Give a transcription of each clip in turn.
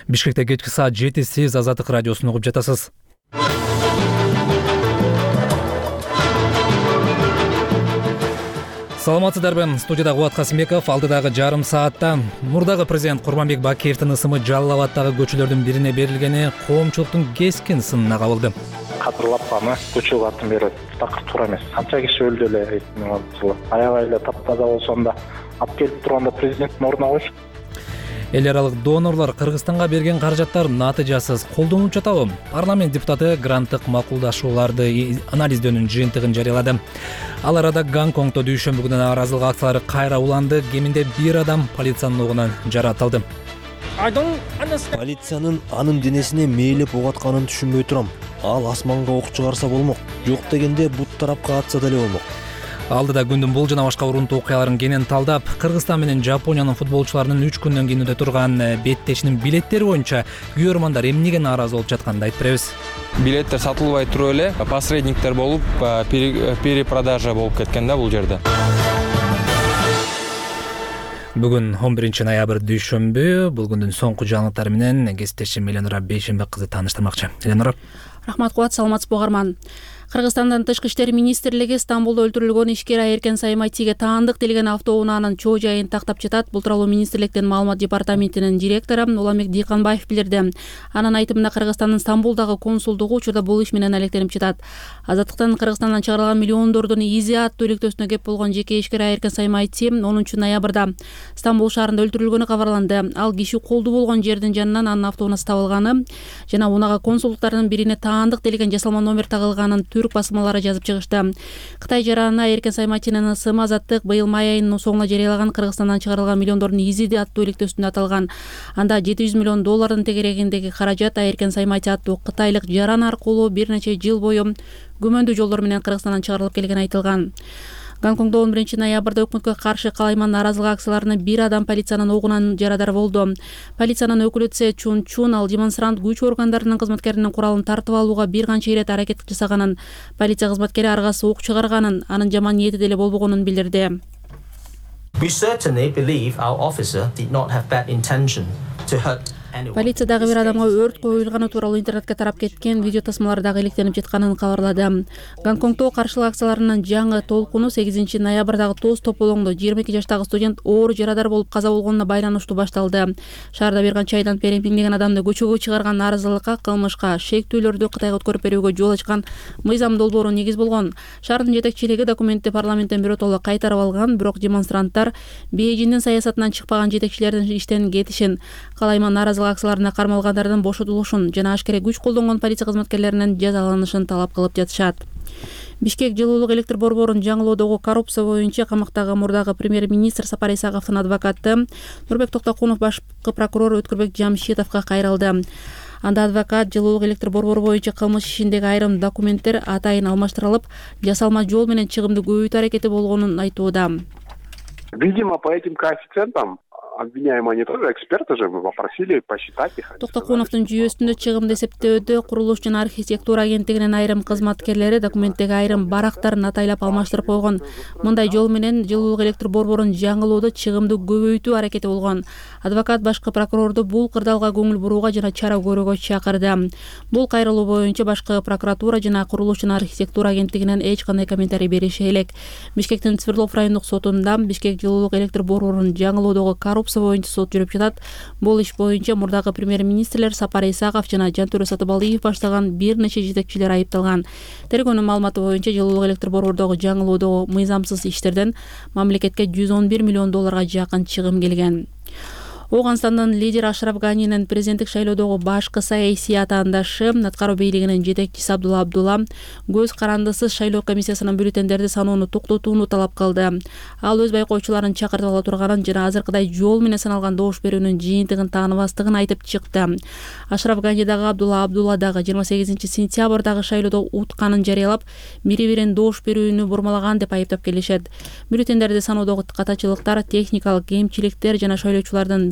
Бишкекте кечки саат 7 сиз Азаттык радиосун угуп жатасыз. Саламатсыздарбы? Студияда Кубат Касымбеков. Алдыдагы жарым саатта мурдагы президент Курманбек Бакиевдин ысымы Жалал абаддагы көчөлөрдүн бирине берилгени коомчулуктун кескин сынына кабылды. Кадырлап кана көчөгө атын берет. Такыр туура эмес. Канча киши өлдү эле айтмакчылы. Аябай эле таптаза болсом да алып келип турганда президенттин ордуна койчу. Эл аралык донорлор Кыргызстанга берген каражаттар натыйжасыз колдонулуп жатабы? Парламент депутаты гранттык макулдашууларды анализдөөнүн жыйынтыгын жарыялады. Ал арада Гонконгдо дүйшөмбү күнү нааразылык акциялары кайра уланды. Кеминде 1 адам полициянын огунан жаратылды. Полициянын анын денесине мээлеп ок атканын түшүнбөй турам. Ал асманга ок чыгарса болмок. Жок дегенде бут тарапка атса деле болмок. Алдыда күндүн бул жана башка урунтуу окуяларын кенен талдап, Кыргызстан менен Жапониянын футболчуларынын 3 күндөн кийин өтө турган беттешинин билеттери боюнча күйөрмандар эмнеге нааразы болуп жатканын айтып беребиз. Билеттер сатылбай туруп эле посредниктер болуп, перепродажа болуп кеткен да бул жерде. Бүгүн 11 ноябрь дүйшөмбү. Бул күндүн соңку жаңылыктары менен кесиптешим Эленора Бейшенбек кызы тааныштырмакчы. Эленора. Рахмат Кубат, саламатсызбы угарман. Кыргызстандын Тышкы иштер министрлиги Стамбулда өлтүрүлгөн ишкер Айеркен Саймайтиге таандык делген автоунаанын чоо жайын тактап жатат. Бул тууралуу министрликтин маалымат департаментинин директору Уламбек Дыйканбаев билдирди. Анын айтымында Кыргызстандын Стамбулдагы консулдугу учурда бул иш менен алектенип жатат. Азаттыктан Кыргызстандан чыгарылган миллиондордун изи аттуу иликтөөсүнө кеп болгон жеке ишкер Айеркен Саймайти 10 ноябрда Стамбул шаарында өлтүрүлгөнү кабарланды. Ал киши колду болгон жердин жанынан анын автоунаасы табылганы жана унага консулдуктардын бирине таандык делген жасалма номер тагылганын түрк басмалары жазып чыгышты. Кытай жаранына Айеркен Саймайтинин ысымы Азаттык быйыл май айынын соңуна жарыялаган Кыргызстандан чыгарылган миллиондордун изи аттуу иликтөөсүндө аталган. Анда $700 миллион тегерегиндеги каражат Айеркен Саймайти аттуу кытайлык жаран аркылуу бир нече жыл бою күмөндүү жолдор менен Кыргызстандан чыгарылып келгени айтылган. Гонконгдо 11 ноябрда өкмөткө каршы калайман нааразылык акцияларына 1 адам полициянын огунан жарадар болду. Полициянын өкүлү Цэ Чун ал демонстрант күч органдарынын кызматкеринин куралын тартып алууга бир канча ирет аракет жасаганын, полиция кызматкери аргасы ок чыгарганын, анын жаман ниети деле болбогонун билдирди. We certainly believe our officer did not have bad intention to hurt. Полициядагы бир адамга өрт коюлганы тууралуу интернетке тарап кеткен видео тасмалар дагы иликтенип жатканын кабарлады. Гонконгдо каршылык акцияларынын жаңы толкуну 8 ноябрдагы тост тополоңдо 22 жаштагы студент оор жарадар болуп каза болгонуна байланыштуу башталды. Шаарда бир канча айдан бери миңдеген адамды көчөгө чыгарган нааразылыкка, кылмышка, шектүүлөрдү Кытайга өткөрүп берүүгө жол ачкан мыйзам долбоору негиз болгон. Шаардын жетекчилиги документти парламенттен биротоло кайтарып алган, бирок демонстранттар Бейжиңдин саясатынан чыкпаган жетекчилердин иштен кетишин, калайман нааразылык акцияларына кармалгандардын бошотулушун жана ашкере күч колдонгон полиция кызматкерлеринин жазаланышын талап кылып жатышат. Бишкек жылуулук электр борборун жаңылоодогу коррупция боюнча камактагы мурдагы премьер-министр Сапар Исаковдун адвокаты Нурбек Токтокунов башкы прокурор Өткүрбек Жамшитовго кайрылды. Анда адвокат жылуулук электр борбору боюнча кылмыш ишиндеги айрым документтер атайын алмаштырылып, жасалма жол менен чыгымды көбөйтүү аракети болгонун айтууда. Видимо, по этим коэффициентам обвиняемые они тоже эксперты же, мы попросили посчитать их. Токтокуновдун жүйөсүндө чыгымды эсептөөдө курулуш жана архитектура агенттигинин айрым кызматкерлери документтеги айрым барактарын атайлап алмаштырып койгон. Мындай жол менен жылуулук электр борборун жаңылоодо чыгымды көбөйтүү аракети болгон. Адвокат башкы прокурорду бул кырдаалга көңүл бурууга жана чара көрүүгө чакырды. Бул кайрылуу боюнча башкы прокуратура жана курулуш жана архитектура агенттигинен эч кандай комментарий бериши элек. Бишкектин Свердлов райондук сотунда Бишкек жылуулук электр борборун жаңылоодогу коррупция боюнча сот жүрүп жатат. Бул иш боюнча мурдагы премьер-министрлер Сапар Исаков жана Жантөре Сатыбалдиев баштаган бир нече жетекчилер айыпталган. Тергөөнүн маалыматы боюнча жылуулук электр борбордогу жаңылоодогу мыйзамсыз иштерден мамлекетке $111 миллион жакын чыгым келген. Оғанстандын лидер Ашраф Ганинин президенттик шайлоодогу башкы саясий атаандашы аткаруу бийлигинин жетекчиси Абдулла Абдулла көз карандысыз шайлоо комиссиясынын бюллетендерди саноону токтотууну талап кылды. Ал өз байкоочуларын чакыртып ала турганын жана азыркыдай жол менен саналган добуш берүүнүн жыйынтыгын тааныбастыгын айтып чыкты. Ашраф Гани дагы Абдулла Абдулла дагы 28 сентябрдагы шайлоодо утканын жарыялап, бири-бирин добуш берүүнү бурмалаган деп айыптап келишет. Бюллетендерди саноодогу катачылыктар, техникалык кемчиликтер жана шайлоочулардын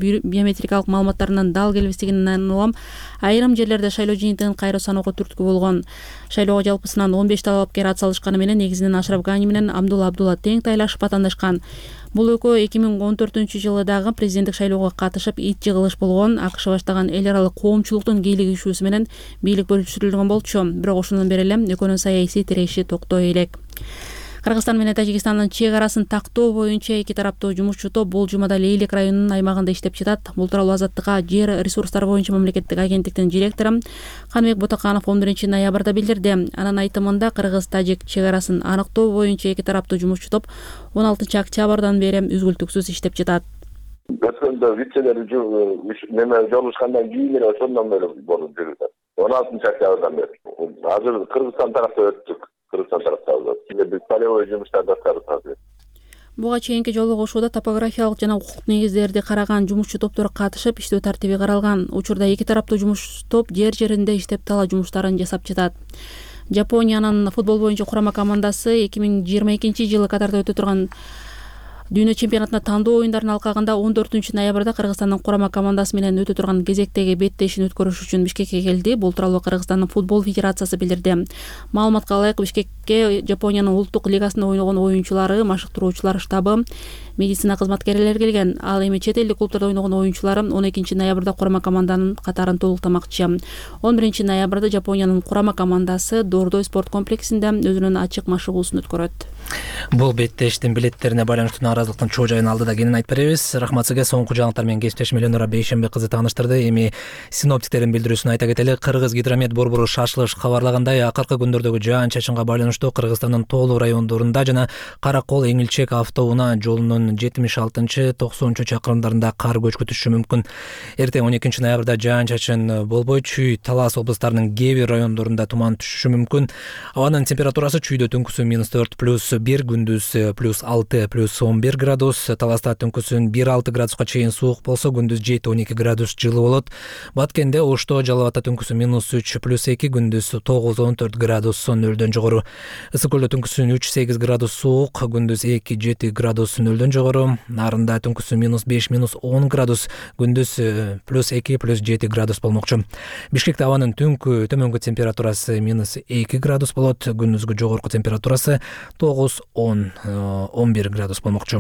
биометрикалык маалыматтарынан дал келбестигинен улам айрым жерлерде шайлоо жыйынтыгын кайра саноого түрткү болгон. Шайлоого жалпысынан 15 талапкер ат салышканы менен негизинен Ашраф Гани менен Абдулла Абдулла тең тайлашып атандашкан. Бул экөө 2014-жылы дагы президенттик шайлоого катышып ит жыгылыш болгон. АКШ баштаган эл аралык коомчулуктун кийлигишүүсү менен бийлик бөлүштүрүлгөн болчу. Бирок ошондон бери эле экөөнүн саясий тиреши токтой элек. Кыргызстан менен Тажикстандын чек арасын тактоо боюнча эки тараптуу жумушчу топ бул жумада Лейлек районунун аймагында иштеп жатат. Бул тууралуу Азаттыкка жер ресурстары боюнча мамлекеттик агенттиктин директору Каныбек Ботаканов 11 ноябрда билдирди. Анын айтымында Кыргыз-Тажик чек арасын аныктоо боюнча эки тараптуу жумушчу топ 16 октябрдан бери үзгүлтүксүз иштеп жатат. Өткөндө вицелер жолугушкандан кийин эле ошондон бери болуп жүрүп. 16 октябрдан бери. Азыр Кыргызстан тарапта өттүк. Кыргызстан тараптагы биз полевой жумуштарды аткарып атабыз. Буга чейинки жолугушууда топографиялык жана укук негиздерди караган жумушчу топтор катышып, иштөө тартиби каралган. Учурда эки тараптуу жумуш топ жер-жеринде иштеп тала жумуштарын жасап жатат. Жапониянын футбол боюнча курама командасы 2022-жылы Катарда өтө турган Дүйнө чемпионатына тандоо оюндарынын алкагында 14 ноябрда Кыргызстандын курама командасы менен өтө турган кезектеги беттешин өткөрүш үчүн Бишкекке келди. Бул тууралуу Кыргызстандын футбол федерациясы билдирди. Маалыматка ылайык Бишкекке Жапониянын улуттук лигасында ойногон оюнчулары, машыктыруучулар штабы, медицина кызматкерлери келген. Ал эми чет элдик клубдарда ойногон оюнчулары 12 ноябрда курама команданын катарын толуктамакчы. 11 ноябрда Жапониянын курама командасы Дордой спорт комплексинде өзүнүн ачык машыгуусун өткөрөт. Бул беттештин билеттерине байланыштуу нааразылыктын чоо жайын алдыда кенен айтып беребиз. Рахмат сизге. Соңку жаңылыктар менен кесиптешим Эленора Бейшембек кызы тааныштырды. Эми синоптиктердин билдирүүсүн айта кетели. Кыргыз гидромет борбору шашылыш кабарлагандай, акыркы күндөрдөгү жаан-чачынга байланыштуу Кыргызстандын тоолуу райондорунда жана Каракол Эңилчек автоунаа жолунун 76-90 чакырымдарында кар көчкү түшүшү мүмкүн. Эртең 12 ноябрда жаан-чачын болбой, Чүй, Талас облустарынын кээ бир райондорунда туман түшүшү мүмкүн. Абанын температурасы Чүйдө түнкүсү -4+1, күндүз +6+11 градус, Таласта түнкүсүн 1-6 градуска чейин суук болсо, күндүз 7-12 градус жылы болот. Баткенде, Ошто, Жалал Абадта түнкүсү -3+2, күндүз 9-14 градус нөлдөн жогору. Ысык Көлдө түнкүсүн 3-8 градус суук, күндүз 2-7 градус нөлдөн жогору. Нарында түнкүсү -5-10 градус, күндүз +2-7 градус болмокчу. Бишкекте абанын түнкү төмөнкү температурасы -2 градус болот, күндүзгү жогорку температурасы 9-11 градус болмокчу.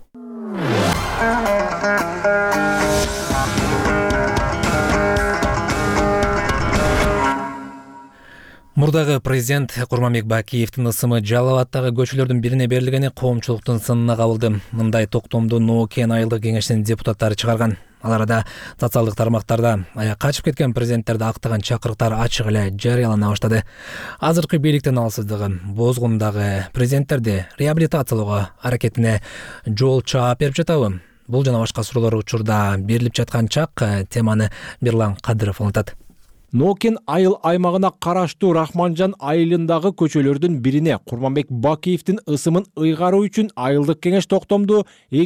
Мурдагы президент Курманбек Бакиевдин ысымы Жалал Абадтагы көчөлөрдүн бирине берилгени коомчулуктун сынына кабылды. Мындай токтомду Ноокен айылдык кеңешинин депутаттары чыгарган. Ал арада социалдык тармактарда качып кеткен президенттерди актаган чакырыктар ачык эле жарыялана баштады. Азыркы бийликтин алсыздыгы бозгундагы президенттерди реабилитациялоого аракетине жол чаап берип жатабы? Бул жана башка суроолор учурда берилип жаткан чак. Теманы Бирлан Кадыров улантат. Ноокен айыл аймагына караштуу Рахманжан айылындагы көчөлөрдүн бирине Курманбек Бакиевдин ысымын ыйгаруу үчүн айылдык кеңеш токтомду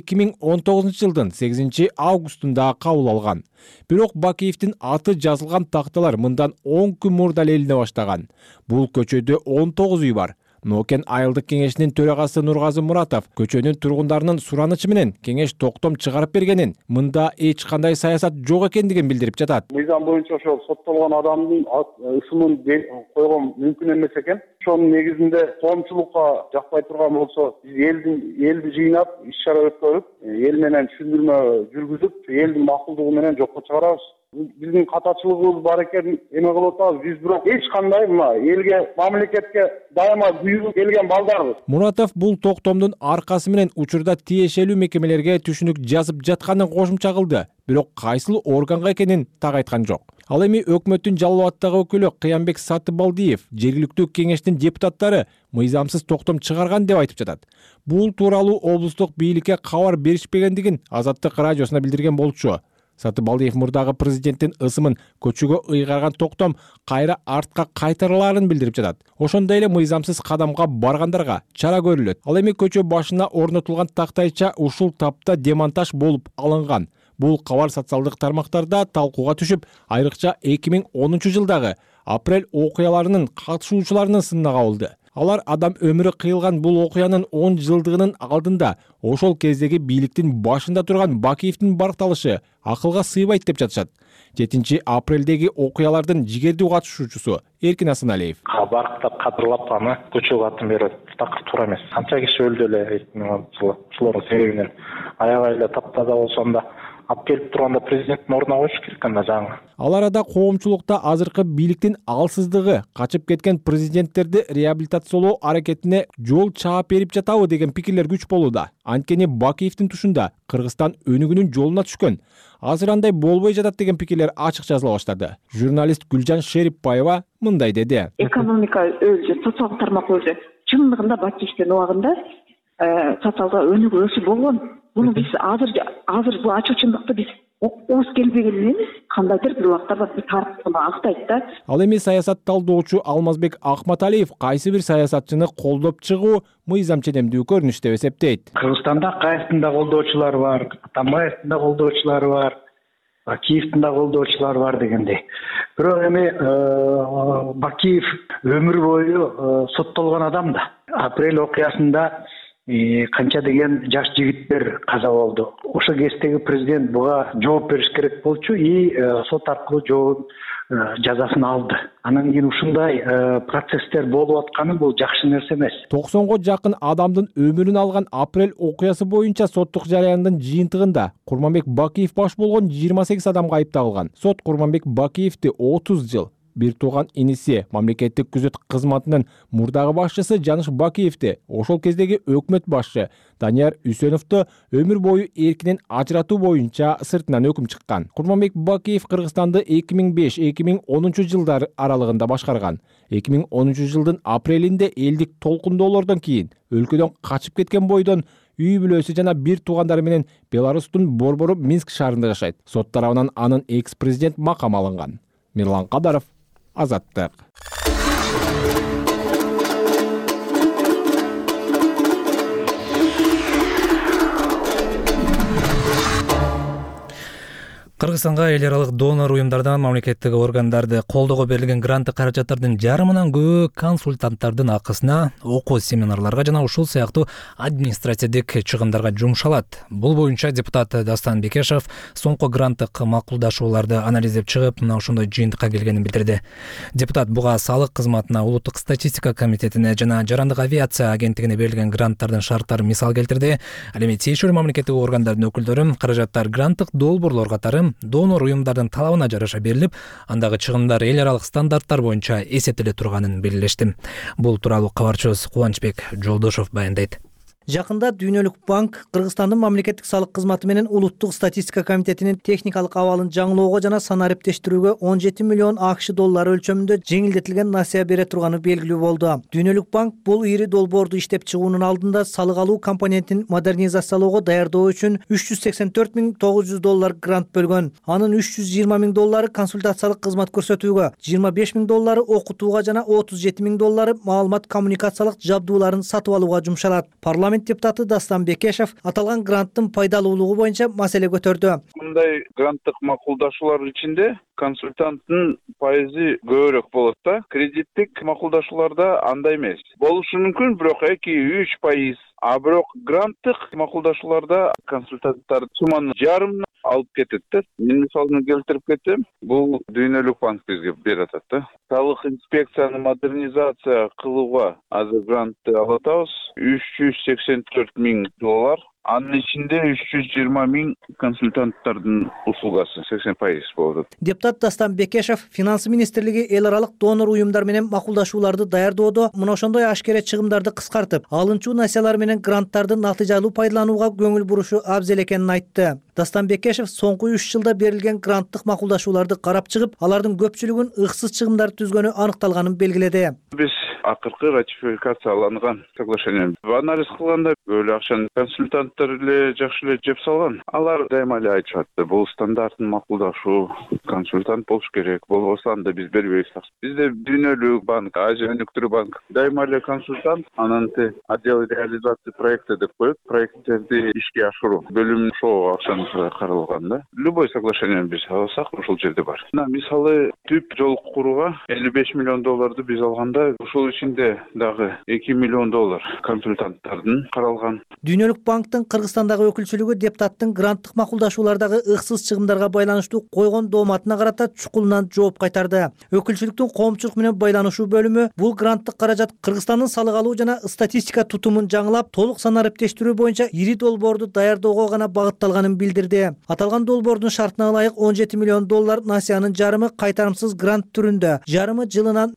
2019-жылдын 8 августунда кабыл алган. Бирок Бакиевдин аты жазылган такталар мындан 10 күн мурда эле баштаган. Бул көчөдө 19 үй бар. Ноокен айылдык кеңешинин төрагасы Нургазы Муратов көчөнүн тургундарынын суранычы менен кеңеш токтом чыгарып бергенин, мында эч кандай саясат жок экендигин билдирип жатат. Мыйзам боюнча ошол соттолгон адамдын ысымын койгон мүмкүн эмес экен. Ошонун негизинде коомчулукка жакпай турган болсо, биз элди жыйнап, иш-чара өткөрүп, эл менен түшүндүрмө жүргүзүп, элдин макулдугу менен жокко чыгарабыз. Биздин катачылыгыбыз бар экен, эме кылып атабыз. Биз бирок эч кандай элге, мамлекетке дайыма күйүгүп келген балдарбыз. Муратов бул токтомдун аркасы менен учурда тиешелүү мекемелерге түшүнүк жазып жатканын кошумча кылды. Бирок кайсыл органга экенин так айткан жок. Ал эми өкмөттүн Жалал Абадтагы өкүлү Кыянбек Сатыбалдиев жергиликтүү кеңештин депутаттары мыйзамсыз токтом чыгарган деп айтып жатат. Бул тууралуу облустук бийликке кабар беришпегендигин Азаттык радиосуна билдирген болчу. Сатыбалдиев мурдагы президенттин ысымын көчөгө ыйгарган токтом кайра артка кайтарыларын билдирип жатат. Ошондой эле мыйзамсыз кадамга баргандарга чара көрүлөт. Ал эми көчө башына орнотулган тактайча ушул тапта демонтаж болуп алынган. Бул кабар социалдык тармактарда талкууга түшүп, айрыкча 2010-жылдагы апрель окуяларынын катышуучуларынын сынына кабылды. Алар адам өмүрү кыйылган бул окуянын 10 жылдыгынын алдында ошол кездеги бийликтин башында турган Бакиевдин баркталышы акылга сыйбайт деп жатышат. 7 апрелдеги окуялардын жигердүү катышуучусу Эркин Асаналиев. Барктап кадырлап аны көчөгө аттын бери такыр туура эмес. Канча киши өлдү эле ушулордун себебинен. Аябай эле таптаза болсом да алып келип турганда президенттин ордуна коюш керек анда жаңы. Ал арада коомчулукта азыркы бийликтин алсыздыгы, качып кеткен президенттерди реабилитациялоо аракетине жол чаап берип жатабы деген пикирлер күч болууда. Анткени Бакиевдин тушунда Кыргызстан өнүгүүнүн жолуна түшкөн. Азыр андай болбой жатат деген пикирлер ачык жазыла баштады. Журналист Гүлжан Шерипбаева мындай деди. Экономика өзү, социалдык тармак өзү чындыгында Бакиевдин убагында социалдык өнүгүү өсүү болгон. Буну биз азыр бул ачык чындыкты биз ооз келбегенин эмес, кандайдыр бир убактарда бир тарыхты актайт да. Ал эми саясат талдоочу Алмазбек Акматалиев кайсы бир саясатчыны колдоп чыгуу мыйзам ченемдүү көрүнүш деп эсептейт. Кыргызстанда Акаевдин да колдоочулары бар, Атамбаевдин да колдоочулары бар, Бакиевдин да колдоочулары бар дегендей. Бирок эми Бакиев өмүр бою соттолгон адам да. Апрель окуясында канча деген жаш жигиттер каза болду. Ошо кездеги президент буга жооп бериш керек болчу и сот аркылуу жооп жазасын алды. Анан кийин ушундай процесстер болуп атканы бул жакшы нерсе эмес. 90го жакын адамдын өмүрүн алган апрель окуясы боюнча соттук жарыяндын жыйынтыгында Курманбек Бакиев баш болгон 28 адамга айыпталган. Сот Курманбек Бакиевди 30 жыл, бир тууган иниси мамлекеттик күзөт кызматынын мурдагы башчысы Жаныш Бакиевди, ошол кездеги өкмөт башчы Данияр Үсөновду өмүр бою эркинен ажыратуу боюнча сыртынан өкүм чыккан. Курманбек Бакиев Кыргызстанды 2005-2010 жылдар аралыгында башкарган. 2010 жылдын апрелинде элдик толкундоолордон кийин өлкөдөн качып кеткен бойдон үй бүлөсү жана бир туугандары менен Беларустун борбору Минск шаарында жашайт. Сот тарабынан анын экс-президент макам алынган. Мирлан Кадаров, Азаттык. Кыргызстанга эл аралык донор уюмдардан мамлекеттик органдарды колдоого берилген гранттык каражаттардын жарымынан көбү консультанттардын акысына, окуу семинарларга жана ушул сыяктуу административдик чыгымдарга жумшалат. Бул боюнча депутат Дастан Бекешев соңку гранттык макулдашууларды анализдеп чыгып, мына ошондой жыйынтыкка келгенин билдирди. Депутат буга салык кызматына, улуттук статистика комитетине жана жарандык авиация агенттигине берилген гранттардын шарттарын мисал келтирди. Ал эми тиешелүү мамлекеттик органдардын өкүлдөрү каражаттар гранттык долбоорлор катары донор уюмдардын талабына жараша берилип, андагы чыгымдар эл аралык стандарттар боюнча эсептеле турганын белгилешти. Бул тууралуу кабарчыбыз Кубанычбек Жолдошов баяндайт. Жакында Дүйнөлүк банк Кыргызстандын мамлекеттик салык кызматы менен улуттук статистика комитетинин техникалык абалын жаңылоого жана санариптештирүүгө 17 миллион АКШ доллары өлчөмүндө жеңилдетилген насыя бере турганы белгилүү болду. Дүйнөлүк банк бул ири долбоорду иштеп чыгуунун алдында салык алуу компонентин модернизациялоого даярдоо үчүн 384.900 доллар грант бөлгөн. Анын 320.000 доллары консультациялык кызмат көрсөтүүгө, 25.000 доллары окутууга жана 37.000 доллары маалымат коммуникациялык жабдууларын сатып алууга жумшалат. Парламент депутаты Дастан Бекешев аталган гранттын пайдалуулугу боюнча маселе көтөрдү. Мындай гранттык макулдашуулар ичинде консультанттын пайызы көбүрөөк болот да. Кредиттик макулдашууларда андай эмес. Болушу мүмкүн, бирок 2-3%. А бирок гранттык макулдашууларда консультанттар сумманын жарымын алып кетет да. Мен мисалын келтирип кетем. Бул Дүйнөлүк банк бизге берип атат да. Салык инспекцияны модернизация кылууга азыр грантты алатабыз. 384.000 доллар. Анын ичинде 320.000 консультанттардын услугасы 80% болот. Депутат Дастан Бекешев финансы министрлиги эл аралык донор уюмдар менен макулдашууларды даярдоодо мына ошондой ашкере чыгымдарды кыскартып, алынчу насиялар менен гранттарды натыйжалуу пайдаланууга көңүл бурушу абзел экенин айтты. Дастан Бекешев соңку 3 жылда берилген гранттык макулдашууларды карап чыгып, алардын көпчүлүгүн ыксыз чыгымдар түзгөнү аныкталганын белгиледи. Биз акыркы ратификацияланган соглашение анализ кылганда өлө акчаны консультанттар эле жакшы эле жеп салган. Алар дайыма эле айтышат, бул стандарттын макулдашуу, консультант болуш керек, болбосо анда биз бербейбиз. Бизде Дүйнөлүк банк, Азия өнүктүрүү банк дайыма эле консультант, анан отдел реализации проекта деп коет, проекттерди ишке ашыруу бөлүм ошол акчаны каралган да. Любой соглашение биз алсак ушул жерде бар. Мисалы түп жол курууга 55 миллион долларды биз алганда, ушул ичинде дагы $2 миллион консультанттардын каралган. Дүйнөлүк банктын Кыргызстандагы өкүлчүлүгү депутаттын гранттык макулдашуулардагы ыксыз чыгымдарга байланыштуу койгон дооматына карата чукулунан жооп кайтарды. Өкүлчүлүктүн коомчулук менен байланышуу бөлүмү бул гранттык каражат Кыргызстандын салык алуу жана статистика тутумун жаңылап, толук санариптештирүү боюнча ири долбоорду даярдоого гана багытталганын билдирди. Аталган долбоордун шартына ылайык $17 миллион насиянын жарымы кайтарымсыз грант түрүндө, жарымы жылынан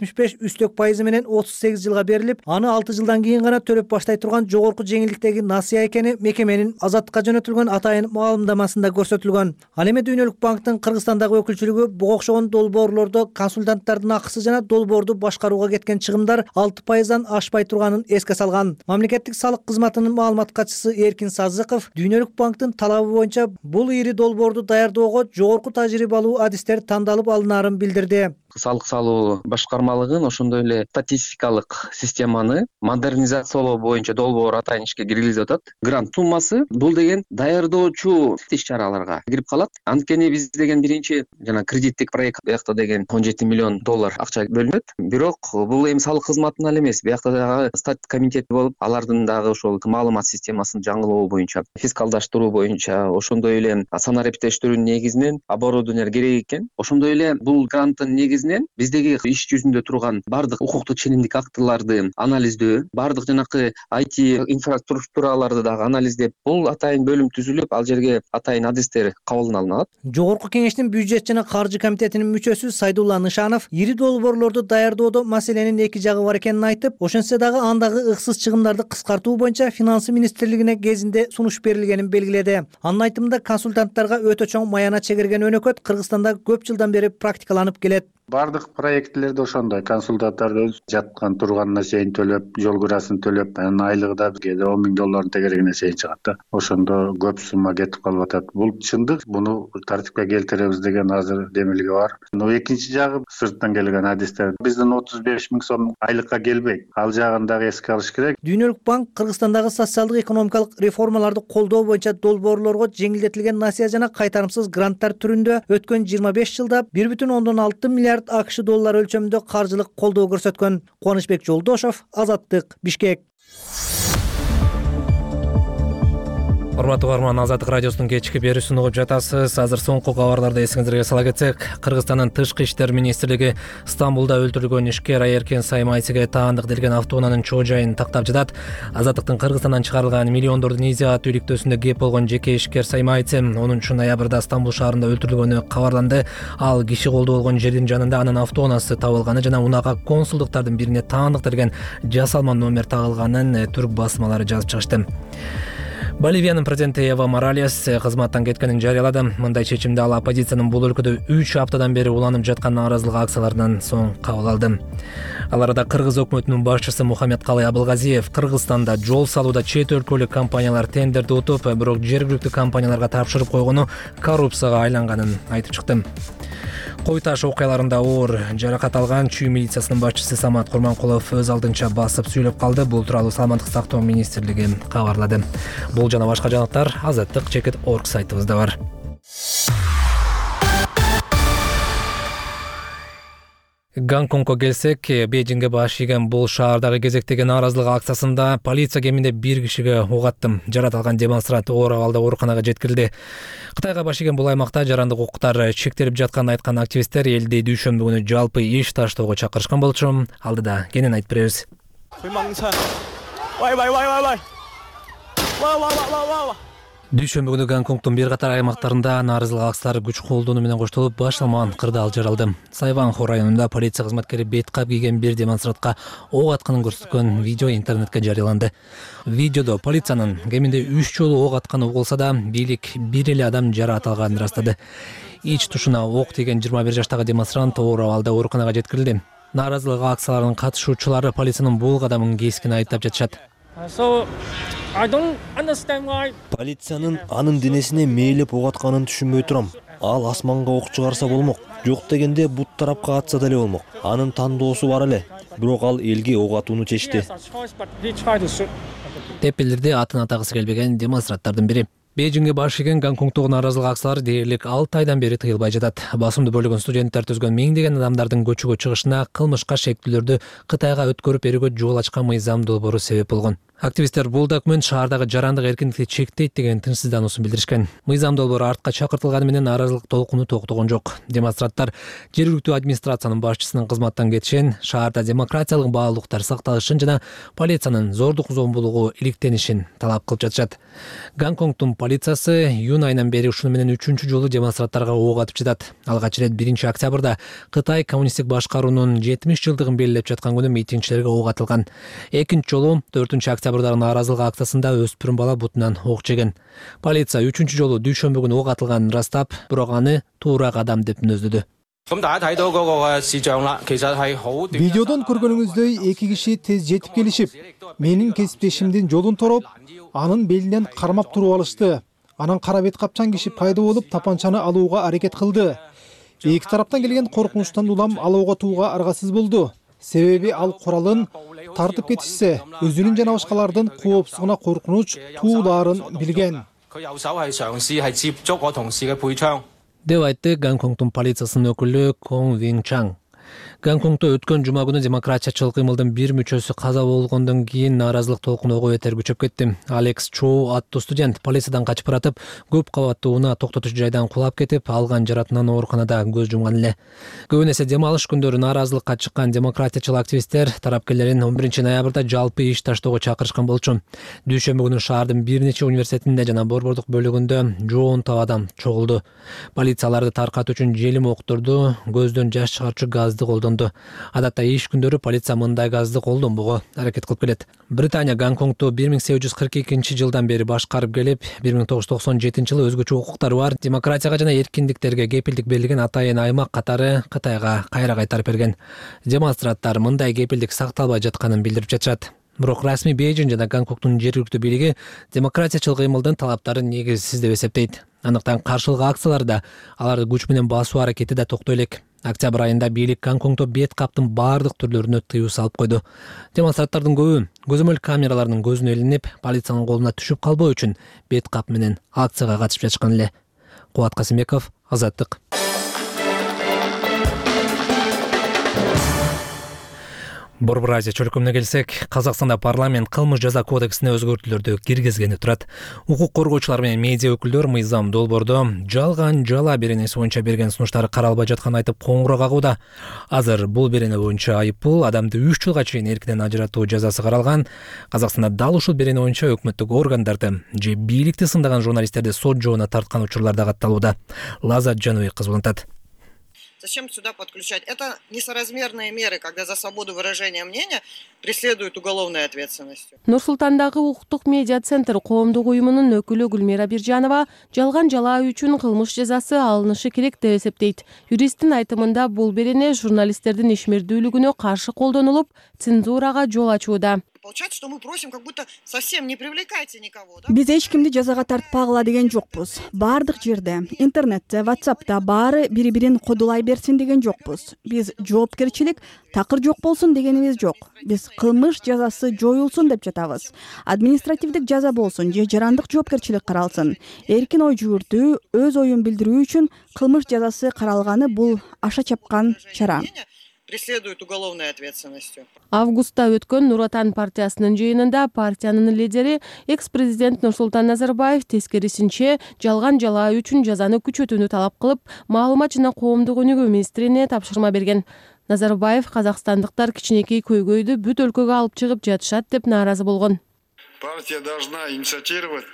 0,75% менен 38 жылга берилип, аны 6 жылдан кийин гана төлөп баштай турган жогорку жеңилдиктеги насия экени мекеменин азаттыкка жөнөтүлгөн атайын маалымдамасында көрсөтүлгөн. Ал эми Дүйнөлүк банктын Кыргызстандагы өкүлчүлүгү буга окшогон долбоорлордо консультанттардын акысы жана долбоорду башкарууга кеткен чыгымдар 6%дан ашпай турганын эске салган. Мамлекеттик салык кызматынын маалымат катчысы Эркин Сазыков Дүйнөлүк банктын талабы боюнча бул ири долбоорду даярдоого жогорку тажрыйбалуу адистер тандалып алынаарын билдирди. Салык салуу башкармалыгын ошондой эле статистикалык системаны модернизациялоо боюнча долбоор атайын ишке киргизип атат. Грант суммасы бул деген даярдоочу иш-чараларга кирип калат. Анткени биз деген биринчи жана кредиттик проект биякта деген $17 миллион акча бөлүнөт. Бирок бул эми салык кызматына эле эмес, биякта дагы стат комитет болуп, алардын дагы ошол маалымат системасын жаңылоо боюнча, фискалдаштыруу боюнча, ошондой эле санариптештирүүнүн негизинен оборудование керек экен. Ошондой эле бул гранттын негизинен биздеги иш жүзүндө турган бардык укуктук ченемдик актыларды анализдөө, бардык жанакы IT инфраструктураларды дагы анализдеп, бул атайын бөлүм түзүлүп, ал жерге атайын адистер кабыл алынат. Жогорку кеңештин бюджет жана каржы комитетинин мүчөсү Сайдулла Нышанов ири долбоорлорду даярдоодо маселенин эки жагы бар экенин айтып, ошентсе дагы андагы ыксыз чыгымдарды кыскартуу боюнча финансы министрлигине кезинде сунуш берилгенин белгиледи. Анын айтымында консультанттарга өтө чоң маяна чегирген өнөкөт Кыргызстанда көп жылдан бери практикаланып келет. Бардык проектлерде ошондой консультанттар өз жаткан турганына чейин төлөп, жол кырасын төлөп, анын айлыгы да бизге $10 миң тегерегине чейин чыгат да. Ошондо көп сумма кетип калып атат. Бул чындык, буну тартипке келтиребиз деген азыр демилге бар. Экинчи жагы сырттан келген адистер биздин $35 миң айлыкка келбейт. Ал жагын дагы эске алыш керек. Дүйнөлүк банк Кыргызстандагы социалдык экономикалык реформаларды колдоо боюнча долбоорлорго жеңилдетилген насия жана кайтарымсыз гранттар түрүндө өткөн 25 жылда $1,6 миллиард АКШ өлчөмүндө каржылык колдоо көрсөткөн. Кубанычбек Жолдошов, Азаттык, Бишкек. Урматтуу угарман, Азаттык радиосунун кечки берүүсүн угуп жатасыз. Азыр соңку кабарларды эсиңизге сала кетсек, Кыргызстандын Тышкы иштер министрлиги Стамбулда өлтүрүлгөн ишкер Айеркен Саймайциге таандык делген автоунаанын чоо жайын тактап жатат. Азаттыктын Кыргызстандан чыгарылган миллиондордун изяат үйлүктөсүндө кеп болгон жеке ишкер Саймайци 10 ноябрда Стамбул шаарында өлтүрүлгөнү кабарланды. Ал киши колдуу болгон жердин жанында анын автоунаасы табылганы жана унага консулдуктардын бирине таандык делген жасалма номер тагылганын түрк басмалары жазып чыгышты. Боливиянын президенти Эва Моралес кызматтан кеткенин жарыялады. Мындай чечимди ал оппозициянын бул өлкөдө 3 аптадан бери уланып жаткан нааразылык акцияларынан соң кабыл алды. Ал арада Кыргыз өкмөтүнүн башчысы Мухаммедкалый Абылгазиев Кыргызстанда жол салууда чет өлкөлүк компаниялар тендерди утуп, бирок жергиликтүү компанияларга тапшырып койгону коррупцияга айланганын айтып чыкты. Кой Таш окуяларында оор жаракат алган Чүй милициясынын башчысы Самат Курманкулов өз алдынча басып сүйлөп калды. Бул тууралуу Саламаттык сактоо министрлиги кабарлады. Бул жана башка жаңылыктар Азаттык.org сайтыбызда бар. Гонконгко келсек, Бейжиңге баш ийген бул шаардагы кезектеги нааразылык акциясында полиция кеминде 1 кишиге ок атты. Жаратылган демонстрант оор абалда ооруканага жеткирилди. Кытайга баш ийген бул аймакта жарандык укуктар чектелип жатканын айткан активисттер элди дүйшөмбү күнү жалпы иш таштоого чакырышкан болчу. Алдыда кенен айтып беребиз. Дүйшөмбү күнү Гонконгдун бир катар аймактарында нааразылык акциялары күч колдонуу менен коштолуп, башталмаган кырдаал жаралды. Сайванхо районунда полиция кызматкери бет кап кийген бир демонстрантка ок атканын көрсөткөн видео интернетке жарыяланды. Видеодо полициянын кеминде 3 жолу ок атканы угулса да, бийлик бир эле адам жаракат алганын ырастады. Ич тушуна ок тийген 21 жаштагы демонстрант оор абалда ооруканага жеткирилди. Нааразылык акцияларынын катышуучулары полициянын бул кадамын кескин айыптап жатышат. Полициянын анын денесине мээлеп ок атканын түшүнбөй турам. Ал асманга ок чыгарса болмок. Жок дегенде бут тарапка атса деле болмок. Анын тандоосу бар эле. Бирок ал элге ок атууну чечти. Тепелерде атын атагысы келбеген демонстранттардын бири. Бейжиңге баш ийген Гонконгдогу нааразылык акциялары дээрлик 6 айдан бери тыйылбай жатат. Басымды бөлүгүн студенттер түзгөн миңдеген адамдардын көчөгө чыгышына кылмышка шектүүлөрдү Кытайга өткөрүп берүүгө жол ачкан мыйзам долбоору себеп болгон. Активисттер бул документ шаардагы жарандык эркиндикти чектейт деген тынчсыздануусун билдиришкен. Мыйзам долбоору артка чакыртылганы менен нааразылык толкуну токтогон жок. Демонстранттар жергиликтүү администрациянын башчысынын кызматтан кетишин, шаарда демократиялык баалуулуктар сакталышын жана полициянын зордук зомбулугу иликтенишин талап кылып жатышат. Гонконгдун полициясы июнь айынан бери ушуну менен 3-чү жолу демонстранттарга ок атып жатат. Алгач ирет 1-октябрда Кытай коммунисттик башкаруунун 70 жылдыгын белгилеп жаткан күнү митингчилерге ок атылган. Экинчи жолу 4-октябрдагы нааразылык акциясында өспүрүм бала бутунан ок жеген. Полиция 3-чү жолу дүйшөмбү күнү ок атылганын ырастап, бирок аны туура кадам деп мүнөздөдү. Видеодон көргөнүңүздөй эки киши тез жетип келишип, менин кесиптешимдин жолун тороп, анын белинен кармап туруп алышты. Анан кара бет капчан киши пайда болуп, тапанчаны алууга аракет кылды. Эки тараптан келген коркунучтан улам алууга тууга аргасыз болду. Себеби ал куралын тартып кетишсе, өзүнүн жана башкалардын коопсуздугуна коркунуч туулаарын билген. Деп айтты Гонконгдун полициясынын өкүлү Конг Вин Чанг. Гонконгдо өткөн жума күнү демократиячыл кыймылдын бир мүчөсү каза болгондон кийин нааразылык толкуну бетер күчөп кетти. Алекс Чоу аттуу студент полициядан качып баратып, көп кабаттуу унаа токтотуш жайдан кулап кетип, алган жаратынан ооруканада көз жумган эле. Көбүн эсе дем алыш күндөрү нааразылыкка чыккан демократиячыл активисттер тарапкерлерин 11 ноябрда жалпы иш таштоого чакырышкан болчу. Дүйшөмбү күнү шаардын бир нече университетинде жана борбордук бөлүгүндө жоонтоп адам чогулду. Полицияларды таркатуу үчүн желим окторду, көздөн жаш чыгарчу газды колдонду. Адатта иш күндөрү полиция мындай газды колдонбого аракет кылып келет. Британия Гонконгду 1842 жылдан бери башкарып келип, 1997 жылы өзгөчө укуктары бар, демократияга жана эркиндиктерге кепилдик берилген атайын аймак катары Кытайга кайра кайтарып берген. Демонстранттар мындай кепилдик сакталбай жатканын билдирип жатышат. Бирок расмий Бейжиң жана Гонконгдун жергиликтүү бийлиги демократиячыл кыймылдын талаптарын негизсиз деп эсептейт. Андыктан каршылык акцияларда аларды күч менен басуу аракети да токтой элек. Октябрь айында бийлик Гонконгдо бет каптын бардык түрлөрүнө тыюу салып койду. Демонстранттардын көбү көзөмөл камераларынын көзүнө илинип, полициянын колуна түшүп калбоо үчүн бет кап менен акцияга катышып жатышкан эле. Кубат Касымбеков, Азаттык. Борбор Азия чөлкөмүнө келсек, Казакстанда парламент кылмыш жаза кодексине өзгөртүүлөрдү киргизгени турат. Укук коргоочулар менен медиа өкүлдөр мыйзам долбоордо жалган жала беренеси боюнча берген сунуштары каралбай жатканын айтып коңгуроо кагууда. Азыр бул берене боюнча айыппул адамды 3 жылга чейин эркинен ажыратуу жазасы каралган. Казакстанда дал ушул берене боюнча өкмөттүк органдарды же бийликти сындаган журналисттерди сот жообуна тарткан учурлар да катталууда. Лазат Жаныбек кызматтат. Зачем сюда подключать? Это несоразмерные меры, когда за свободу выражения мнения преследуют уголовной ответственностью. Нур-Султандагы укуктук медиа центр коомдук уюмунун өкүлү Гүлмира Биржанова жалган жалаа үчүн кылмыш жазасы алынышы керек деп эсептейт. Юристтин айтымында бул берене журналисттердин ишмердүүлүгүнө каршы колдонулуп, цензурага жол ачууда. Получается, что мы просим, как будто совсем не привлекайте никого, да? Биз эч кимди жазага тартпагыла деген жокпуз. Бардык жерде, интернетте, WhatsApp'та баары бири-бирин кодулай берсин деген жокпуз. Биз жоопкерчилик такыр жок болсун дегенибиз жок. Биз кылмыш жазасы жоюлсун деп жатабыз. Административдик жаза болсун же жарандык жоопкерчилик каралсын. Эркин ой жүгүртүү, өз оюн билдирүү үчүн кылмыш жазасы каралганы бул аша чапкан чара. Преследуют уголовной ответственностью. Августта өткөн Нур Отан партиясынын жыйынында партиянын лидери экс-президент Нурсултан Назарбаев тескерисинче жалган жалаа үчүн жазаны күчөтүүнү талап кылып, маалымат жана коомдук өнүгүү министрине тапшырма берген. Назарбаев казакстандыктар кичинекей көйгөйдү бүт өлкөгө алып чыгып жатышат деп нааразы болгон. Партия должна инициировать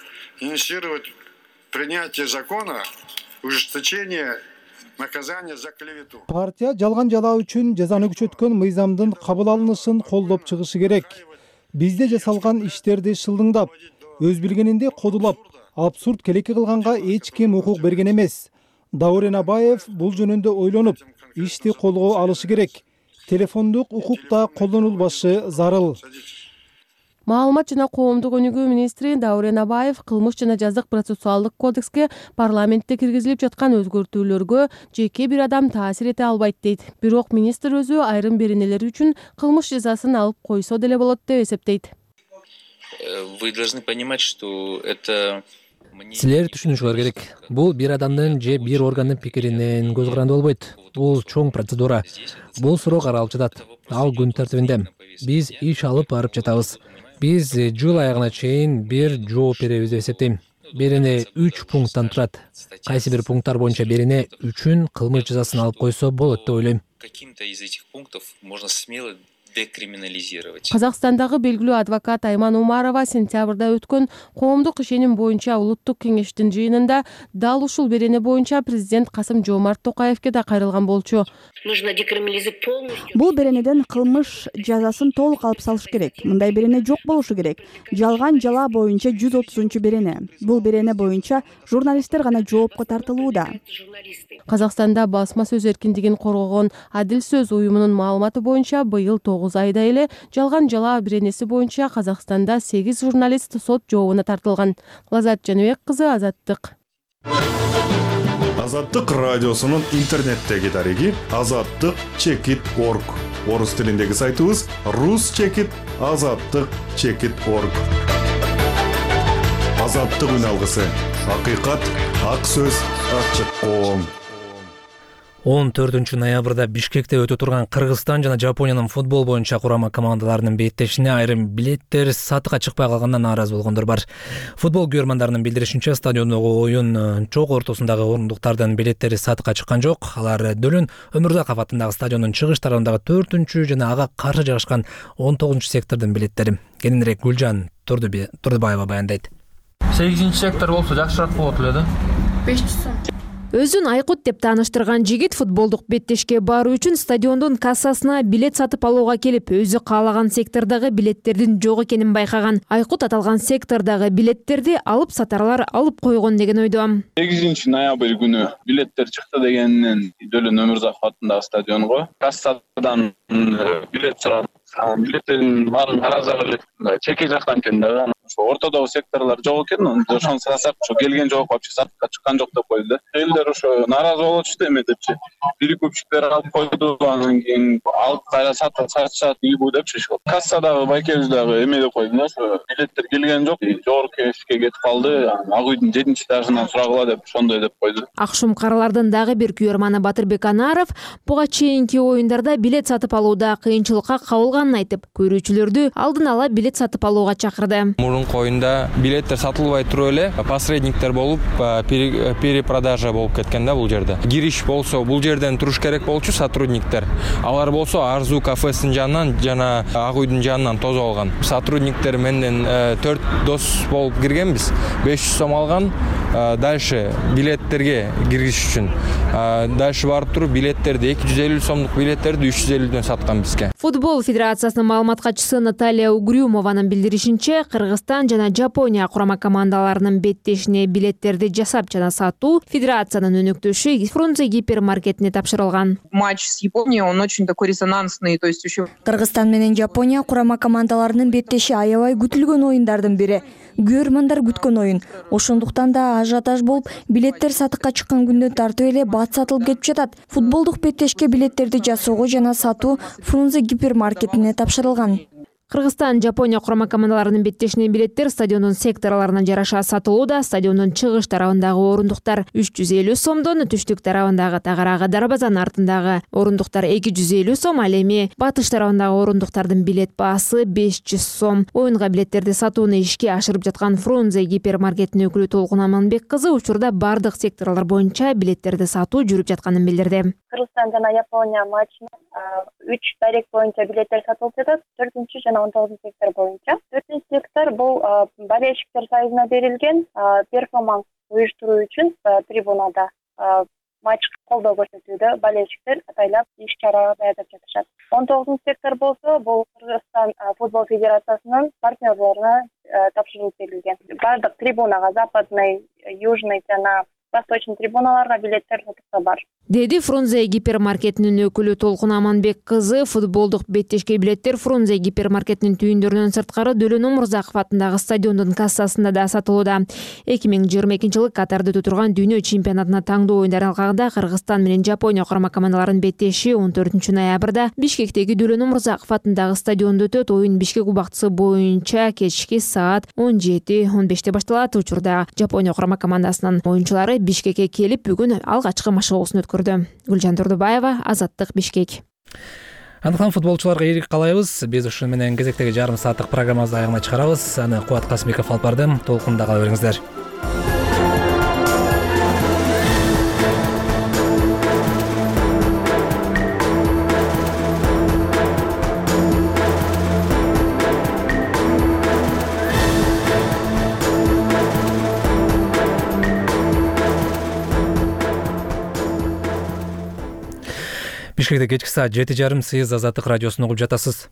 принятие закона ужесточение наказание за клевету. Партия жалган жалаа үчүн жазаны күчөткөн мыйзамдын кабыл алынышын колдоп чыгышы керек. Бизде жасалган иштерди шылдыңдап, өз билгенинде кодулап, абсурд келеке кылганга эч ким укук берген эмес. Даурен Абаев бул жөнүндө ойлонуп, ишти колго алышы керек. Телефондук укук да колдонулбашы зарыл. Маалымат жана коомдук өнүгүү министри Даурен Абаев кылмыш жана жаздык процессуалдык кодекске парламентте киргизилип жаткан өзгөртүүлөргө жеке бир адам таасир эте албайт дейт. Бирок министр өзү айрым беренелер үчүн кылмыш жазасын алып койсо деле болот деп эсептейт. Вы должны понимать, что это Силер түшүнүшүңөр керек. Бул бир адамдын же бир органдын пикиринен көз каранды болбойт. Бул чоң процедура. Бул суроо каралып жатат. Ал күн тартибинде. Биз иш алып барып жатабыз. Биз жыл аягына чейин бир жооп беребиз деп эсептейм. Бирине 3 пункттан турат. Кайсы бир пункттар боюнча бирине 3 кылмыш жазасын алып койсо болот деп ойлойм. Каким-то из этих пунктов можно смело декриминализировать. Казакстандагы белгилүү адвокат Айман Умарова сентябрда өткөн коомдук ишеним боюнча улуттук кеңештин жыйынында дал ушул берене боюнча президент Касым-Жомарт Токаевке да кайрылган болчу. Нужно декриминализировать полностью. Бул беренеден кылмыш жазасын толук алып салыш керек. Мындай берене жок болушу керек. Жалган жала боюнча 130 берене. Бул берене боюнча журналисттер гана жоопко тартылууда. Казакстанда басма сөз эркиндигин коргогон Адил сөз уюмунун маалыматы боюнча быйыл 9 айда эле жалган жала беренеси боюнча Казакстанда 8 журналист сот жообуна тартылган. Лазат Жаныбек кызы, Азаттык. Азаттык радиосунун интернеттеги дареги azattik.org. Орус тилиндеги сайтыбыз rus.azattik.org. Азаттык үн алгысы. Акыйкат, ак сөз, ачык коом. 14 ноябрда Бишкекте өтө турган Кыргызстан жана Жапониянын футбол боюнча курама командаларынын беттешине айрым билеттер сатыкка чыкпай калгандан нааразы болгондор бар. Футбол көрмандарынын билдиришинче, стадиондогу оюн чок ортосундагы орундуктардын билеттери сатыкка чыккан жок. Алар Дөлүн Өмүрзаков атындагы стадиондун чыгыш тарабындагы 4-чү жана ага каршы жайгашкан 19-сектордун билеттери. Кененирээк Гүлжан Турдубаева баяндайт. 8-сектор болсо жакшыраак болот эле да. 500 сом. Өзүн Айкут деп тааныштырган жигит футболдук беттешке баруу үчүн стадиондун кассасына билет сатып алууга келип, өзү каалаган сектордогу билеттердин жок экенин байкаган. Айкут аталган сектордогу билеттерди алып сатарлар алып койгон деген ойдо. 8 ноябрь күнү билеттер чыкты дегенинен Дөлүн Өмүрзаков атындагы стадионго кассадан билет сурап, билеттердин баарын карасак эле чеке жактан экен да. Ортодогу секторлор жок экен, ошону сатсак, келген жок вообще сатыкка чыккан жок деп койду да. Элдер ошо нааразы болчу эме депчи. Бири көпчүктөр алып койду, анан кийин алып кайра сатышат ийбу депчи. Кассадагы байкебиз дагы эме деп койду да, ошо билеттер келген жок, жогорку эшикке кетип калды. Ак үйдүн 7-этажынан сурагыла деп ошондой деп койду. Акшум каралардын дагы бир күйөрманы Батырбек Анаров буга чейинки оюндарда билет сатып алууда кыйынчылыкка кабылганын айтып, көрүүчүлөрдү алдын ала билет сатып алууга чакырды. Оюнда билеттер сатылбай туруп эле посредниктер болуп перепродажа болуп кеткен да бул жерде. Кириш болсо бул жерден туруш керек болчу сотрудниктер. Алар болсо Арзу кафесинин жанынан жана Ак үйдүн жанынан тосуп алган. Сотрудниктер менден 4 дос болуп киргенбиз. 500 сом алган. Дальше билеттерге киргиш үчүн. Дальше барып туруп билеттерди 250 сомдук билеттерди 350дөн саткан бизге. Футбол федерациясынын маалымат катчысы Наталья Угрюмованын билдиришинче, Кыргызстан жана Жапония курама командаларынын беттешине билеттерди жасап жана сатуу федерациянын өнөктөшү Фрунзе гипермаркетине тапшырылган. Матч с Японией, он очень такой резонансный, то есть еще. Кыргызстан менен Жапония курама командаларынын беттеши аябай күтүлгөн оюндардын бири. Көрмандар күткөн оюн. Ошондуктан да ажиотаж болуп, билеттер сатыкка чыккан күндөн тартып эле бат сатылып кетип жатат. Футболдук беттешке билеттерди жасоого жана сатуу Фрунзе гипермаркетине тапшырылган. Кыргызстан Жапония курама командаларынын беттешине билеттер стадиондун секторларына жараша сатылууда. Стадиондун чыгыш тарабындагы орундуктар 350 сомдон, түштүк тарабындагы тагарагы дарбазанын артындагы орундуктар 250 сом, ал эми батыш тарабындагы орундуктардын билет баасы 500 сом. Оюнга билеттерди сатууну ишке ашырып жаткан Фрунзе гипермаркетинин өкүлү Толкун Аманбек кызы учурда бардык секторлор боюнча билеттерди сатуу жүрүп жатканын билдирди. Кыргызстан жана Япония матчына 3 дарек боюнча билеттер сатылып жатат. 4-чү жана 19-сектор боюнча. 4-сектор бул болельщиктер союзуна берилген перформанс уюштуруу үчүн трибунада матч колдоо көрсөтүүдө болельщиктер атайлап иш-чара даярдап жатышат. 19-сектор болсо бул Кыргызстан футбол федерациясынын партнерлоруна тапшырылып берилген. Бардык трибунага западный, южный жана восточный трибуналарга билеттер сатыкта бар, деди Фрунзе гипермаркетинин өкүлү Толкун Аманбек кызы. Футболдук беттешке билеттер Фрунзе гипермаркетинин түйүндөрүнөн сырткары Дөлөн Умурзаков атындагы стадиондун кассасында да сатылууда. 2022-жылы Катарда өтө турган дүйнө чемпионатына таңдоо оюндары алкагында Кыргызстан менен Жапония курама командаларынын беттеши 14-ноябрда Бишкектеги Дөлөн Умурзаков атындагы стадиондо өтөт. Оюн Бишкек убактысы боюнча кечки саат 17:15 башталат. Учурда Жапония курама командасынын оюнчулары Бишкекке келип бүгүн алгачкы машыгуусун өткөрдү. Гүлжан Турдубаева, Азаттык, Бишкек. Андыктан футболчуларга ийгилик каалайбыз. Биз ушуну менен кезектеги жарым сааттык программабызды аягына чыгарабыз. Аны Кубат Касымбеков алып барды. Толкунда кала бериңиздер. Бишкекте кечки саат 7:30 сиз Азаттык радиосун угуп жатасыз.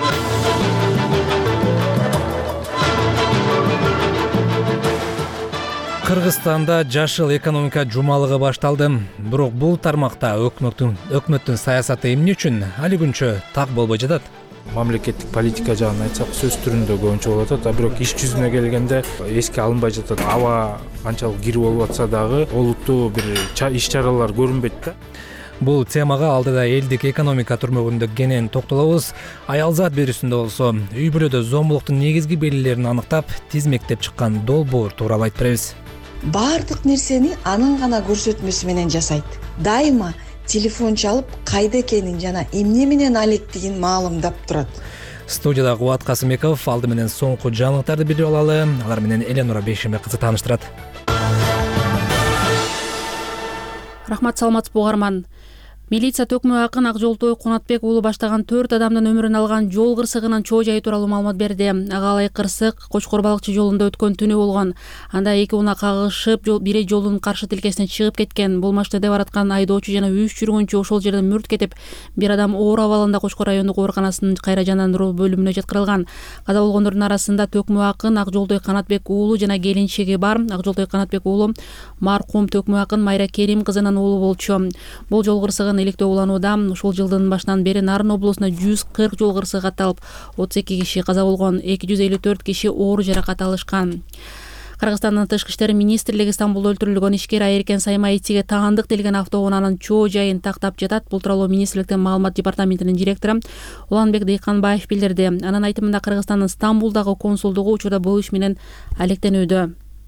Кыргызстанда жашыл экономика жумалыгы башталды. Бирок бул тармакта өкмөттүн саясаты эмне үчүн али күнчө так болбой жатат? Мамлекеттик политика жагын айтсак, сөз түрүндө көбүнчө болуп атат, а бирок иш жүзүнө келгенде эске алынбай жатат. Аба канчалык кирип болуп атса дагы олуттуу бир иш чаралар көрүнбөйт да. Бул темага алдыда элдик экономика түрмөгүндө кенен токтолобуз. Аялзат берүүсүндө болсо үй бүлөдө зомбулуктун негизги белгилерин аныктап, тизмектеп чыккан долбоор тууралуу айтып беребиз. Баардык нерсени анын гана көрсөтмөсү менен жасайт. Дайыма телефон чалып, кайда экенин жана эмне менен алектигин маалымдап турат. Студияда Кубат Касымбеков алды менен соңку жаңылыктарды билип алалы. Алар менен Эленора Бейшембек кызы тааныштырат. Рахмат, саламатсызбы угарман. Милиция Төкмө Акын Акжолтой Кунатбек уулу баштаган 4 адамдын өмүрүн алган жол кырсыгынын чоо жайы тууралуу маалымат берди. Агалай кырсык Кочкор балыкчы жолунда өткөн түнү болгон. Анда 2 унаа кагышып, бири жолдун каршы тилкесине чыгып кеткен. Бул машинада бараткан айдоочу жана 3 жүргүнчү ошол жерден мүрт кетип, бир адам оор абалында Кочкор райондук ооруканасынын кайра жандандыруу бөлүмүнө жеткирилган. Каза болгондордун арасында Төкмө Акын Акжолтой Канатбек уулу жана келинчеги бар. Акжолтой Канатбек уулу маркум Төкмө Акын Майра Керим кызынын уулу болчу. Бул жол кырсыгын иликтөө уланууда. Ушул жылдын башынан бери Нарын облусуна 140 жол кырсыгы катталып, 32 киши каза болгон, 254 киши оор жаракат алышкан. Кыргызстандын Тышкы иштер министрлиги Стамбулда өлтүрүлгөн ишкер Айыркен Саймаитиге таандык делген автоунаанын чоо жайын тактап жатат. Бул тууралуу министрликтин маалымат департаментинин директору Уланбек Дыйканбаев билдирди. Анын айтымында Кыргызстандын Стамбулдагы консулдугу учурда бул иш менен алектенүүдө.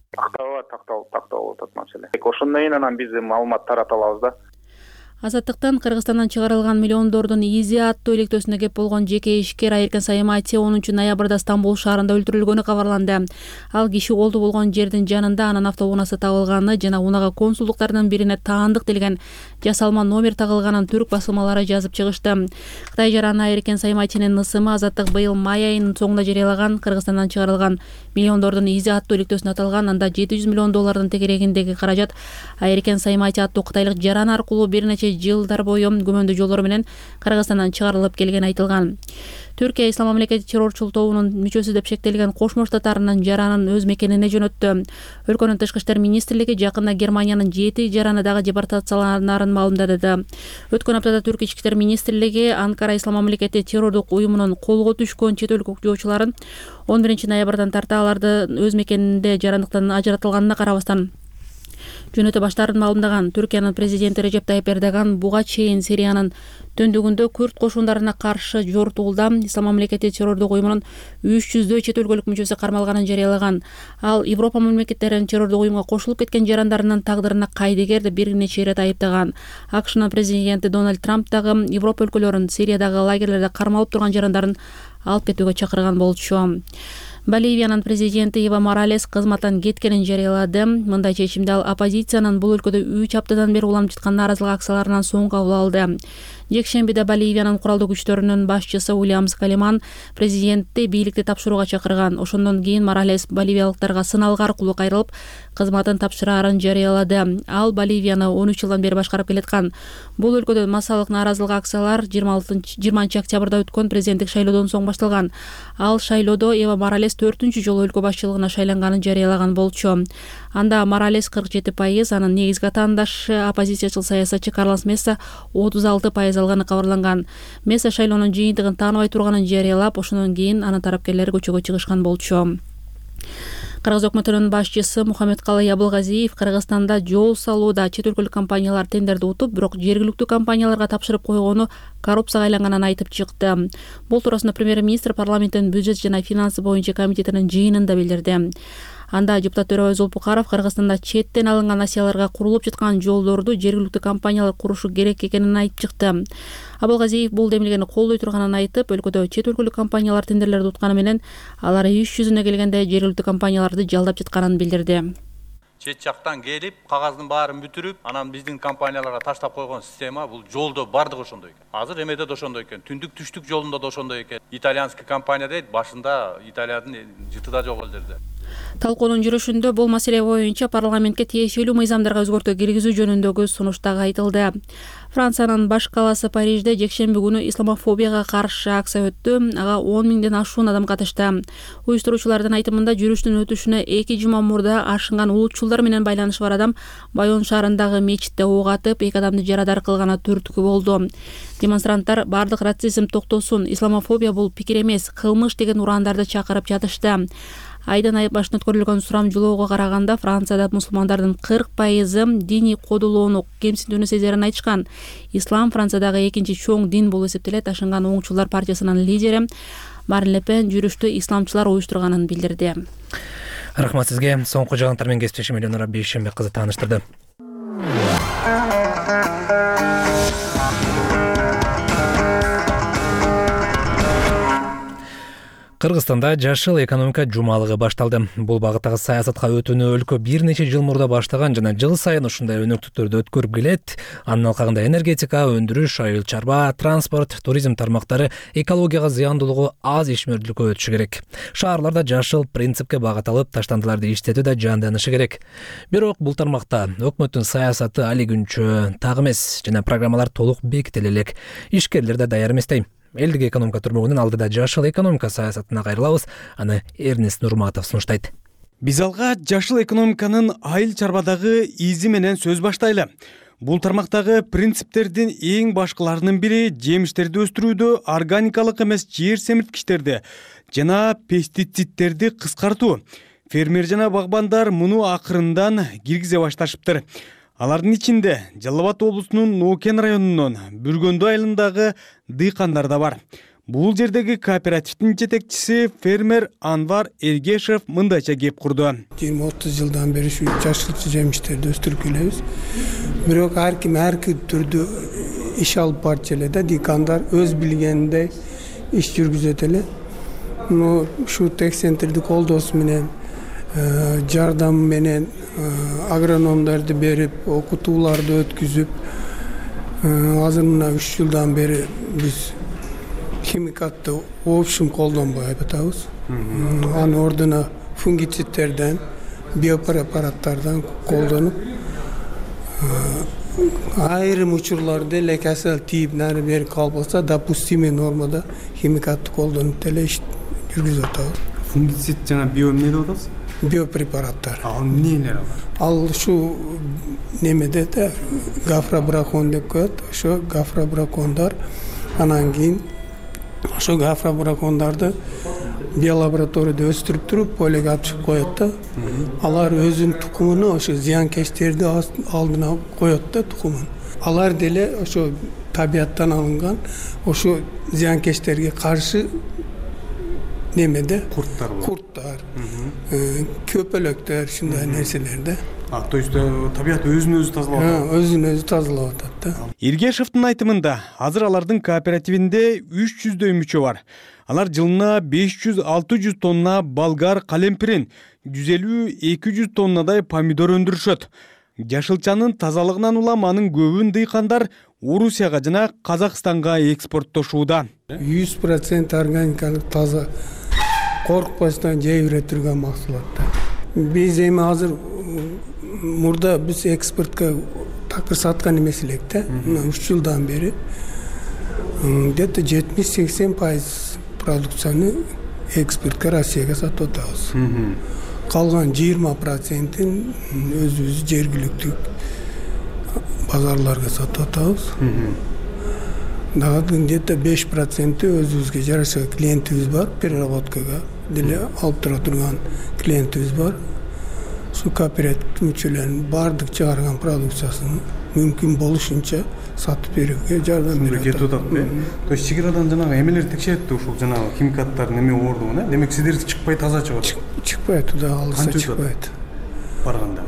Тактоо отот маселе. Ошондон кийин анан биз маалымат тарата алабыз да. Азаттыктан Кыргызстандан чыгарылган миллиондордун изи аттуу иликтөөсүнө кеп болгон жеке ишкер Айыркен Саймаити 10-ноябрда Стамбул шаарында өлтүрүлгөнү кабарланды. Ал киши колду болгон жердин жанында анын автоунаасы табылганы жана унага консулдуктардын бирине таандык делген жасалма номер тагылганын түрк басылмалары жазып чыгышты. Кытай жараны Айыркен Саймайтинин ысымы Азаттык быйыл май айынын соңунда жарыялаган. Кыргызстандан чыгарылган миллиондордун изи аттуу иликтөөсүнө аталган. Анда $700 миллион тегерегиндеги каражат Айыркен Саймайти аттуу кытайлык жаран аркылуу бир нече жылдар бою күмөндүү жолдор менен Кыргызстандан чыгарылып келген айтылган. Түркия Ислам мамлекети террорчул тобунун мүчөсү деп шектелген Кошмо Штаттарынын жаранын өз мекенине жөнөттү. Өлкөнүн Тышкы иштер министрлиги жакында Германиянын 7 жараны дагы депортацияланарын маалымдады. Өткөн аптада Түрк ички иштер министрлиги Анкара Ислам мамлекети террордук уюмунун колго түшкөн чет өлкө жоочуларын 11-ноябрдан тарта аларды өз мекенинде жарандыктан ажыратылганына карабастан жөнөтө баштаарын маалымдаган. Түркиянын президенти Режеп Тайип Эрдоган буга чейин Сириянын төндүгүндө күрд кошундарына каршы жортуулда Ислам мамлекети террордук уюмунун 300 чет өлкөлүк мүчөсү кармалганын жарыялаган. Ал Европа мамлекеттеринин террордук уюмга кошулуп кеткен жарандарынын тагдырына кайдыгерди бир нече ирет айыптаган. АКШнын президенти Дональд Трамп дагы Европа өлкөлөрүн Сириядагы лагерлерде кармалып турган жарандарын алып кетүүгө чакырган болчу. Боливиянын президенти Эва Моралес кызматтан кеткенин жарыялады. Мындай чечимди ал оппозициянын бул өлкөдө 3 аптадан бери уланып жаткан нааразылык акцияларынан соң кабыл алды. Жекшембиде Боливиянын куралдуу күчтөрүнүн башчысы Уильямс Калиман президентти бийликти тапшырууга чакырган. Ошондон кийин Моралес боливиялыктарга сыналгы аркылуу кайрылып, кызматын тапшыраарын жарыялады. Ал Боливияны 13 жылдан бери башкарып келаткан. Бул өлкөдө массалык нааразылык акциялар 20 октябрда өткөн президенттик шайлоодон соң башталган. Ал шайлоодо Эва Моралес 4-чү жолу өлкө башчылыгына шайланганын жарыялаган болчу. Анда Моралес 47%, анын негизги атаандашы оппозициячыл саясатчы Карлос Месса 36% алганы кабарланган. Месса шайлоонун жыйынтыгын тааныбай турганын жарыялап, ошондон кийин анын тарапкерлери көчөгө чыгышкан болчу. Кыргыз өкмөтүнүн башчысы Мухаммедкалый Абылгазиев Кыргызстанда жол салууда чет өлкөлүк компаниялар тендерди утуп, бирок жергиликтүү компанияларга тапшырып койгону коррупцияга айланганын айтып чыкты. Бул туурасында премьер-министр парламенттин бюджет жана финансы боюнча комитетинин жыйынында билдирди. Анда депутат Төрөбай Зулпукаров Кыргызстанда четтен алынган насыяларга курулуп жаткан жолдорду жергиликтүү компаниялар курушу керек экенин айтып чыкты. Абылгазиев бул демилгени колдой турганын айтып, өлкөдө чет өлкөлүк компаниялар тендерлерди утканы менен алар иш жүзүнө келгенде жергиликтүү компанияларды жалдап жатканын билдирди. Чет жактан келип, кагазын баарын бүтүрүп, анан биздин компанияларга таштап койгон система бул жолдо бардыгы ошондой экен. Азыр эмеде да ошондой экен. Түндүк түштүк жолунда да ошондой экен. Итальянский компания дейт, башында Италиянын жыты да жок элдерде. Талкуунун жүрүшүндө бул маселе боюнча парламентке тиешелүү мыйзамдарга өзгөртүү киргизүү жөнүндөгү сунуш дагы айтылды. Франциянын баш калаасы Парижде жекшемби күнү исламофобияга каршы акция өттү. Ага 10 миңден ашуун адам катышты. Уюштуруучулардын айтымында жүрүштүн өтүшүнө 2 жума мурда ашынган улутчулдар менен байланышы бар адам Байон шаарындагы мечитте ок атып, 2 адамды жарадар кылганы түрткү болду. Демонстранттар бардык расизм токтосун, исламофобия бул пикир эмес, кылмыш деген урандарды чакырып жатышты. Айдан ай башында өткөрүлгөн сурамжылоого караганда Францияда мусулмандардын 40% диний кодулоону кемсинтүүнү сезерин айтышкан. Ислам Франциядагы экинчи чоң дин болуп эсептелет. Ашынган оңчулар партиясынын лидери Марин Ле Пен жүрүштү исламчылар уюштурганын билдирди. Рахмат сизге. Соңку жаңылыктар менен кесиптешим Эленора Бейшембек кызы тааныштырды. Кыргызстанда жашыл экономика жумалыгы башталды. Бул багыттагы саясатка өтүүнү өлкө бир нече жыл мурда баштаган жана жыл сайын ушундай өнөктүктөрдү өткөрүп келет. Анын алкагында энергетика, өндүрүш, айыл чарба, транспорт, туризм тармактары экологияга зыяндуулугу аз ишмердүүлүккө өтүшү керек. Шаарларда жашыл принципке багытталып, таштандыларды иштетүү да жанданышы керек. Бирок бул тармакта өкмөттүн саясаты али күнчө так эмес жана программалар толук бекитиле элек. Ишкерлер да даяр эместей. Элдик экономика турмөгүнүн алдыда жашыл экономика саясатына кайрылабыз. Аны Эрнест Нурматов сунуштайт. Биз алга жашыл экономиканын айыл чарбадагы изи менен сөз баштайлы. Бул тармактагы принциптердин эң башкыларынын бири жемиштерди өстүрүүдө органикалык эмес жер семирткичтерди жана пестицидтерди кыскартуу. Фермер жана багбандар муну акырындан киргизе башташыптыр. Алардын ичинде Жалал Абад облусунун Нокен районунун Бүргөндү айылындагы дыйкандар да бар. Бул жердеги кооперативдин жетекчиси фермер Анвар Эргешев мындайча кеп курду. 20-30 жылдан бери ушу жашыл жемиштерди өстүрүп келебиз. Бирок ар ким ар түрдүү иш алып барчу эле да, дыйкандар өз билгениндей иш жүргүзөт эле. Ушу тек-центрди колдоосу менен жардам менен агрономдорду берип, окутууларды өткүзүп, азыр мына 3 жылдан бери биз химикатты общем колдонбой атабыз. Анын ордуна фунгицидтерден, биопрепараттардан колдонуп, айрым учурларда эле кесел тийип нары бери калбаса, допустимый нормада химикатты колдонуп деле иш жүргүзүп атабыз. Фунгицид жана био эмне деп атасыз? Биопрепараттар. Ал эмнелер алар? Ал ушу немеде да гафрабракон деп коет. Ошо гафрабракондар анан кийин ошо гафрабракондарды биолабораторияда өстүрүп туруп полеге атышып коет да. Алар өзүнүн тукумуну ошо зыянкечтерди алдына коет да тукумун. Алар деле ошо табияттан алынган ошо зыянкечтерге каршы немеде курттар, көпөлөктөр, ушундай нерселерде. То есть табият өзүн өзү тазалап атат. Өзүн өзү тазалап атат да. Эргешевдин айтымында азыр алардын кооперативинде 300дөй мүчө бар. Алар жылына 500-600 тонна болгар калемпирин, 150-200 тоннадай помидор өндүрүшөт. Жашылчанын тазалыгынан улам анын көбүн дыйкандар Орусияга жана Казакстанга экспорттошууда. 100% органикалык таза коркпостон жей бере турган максулат. Биз эми азыр мурда биз экспортко такыр саткан эмес элек да. 3 жылдан бери где-то 70-80% продукцияны экспортко Россияга сатып атабыз. Калган 20%-ин өзүбүз жергиликтүү базарларга сатып атабыз. Дагы где-то 5% өзүбүзгө жараша клиентибиз бар, переработкага деле алып тура турган клиентибиз бар. Şu kooperatив мүчөлөрүнүн баардык чыгарган продукциясын мүмкүн болушунча сатып берүүгө жардам берип кетип атат. То есть чегерадан жанагы эмелер текшерет ушул жанагы химикаттардын эме ордугуна. Демек сиздердики чыкпай таза чыгат. Чыкпайт, да, алыса чыкпайт. Барганда.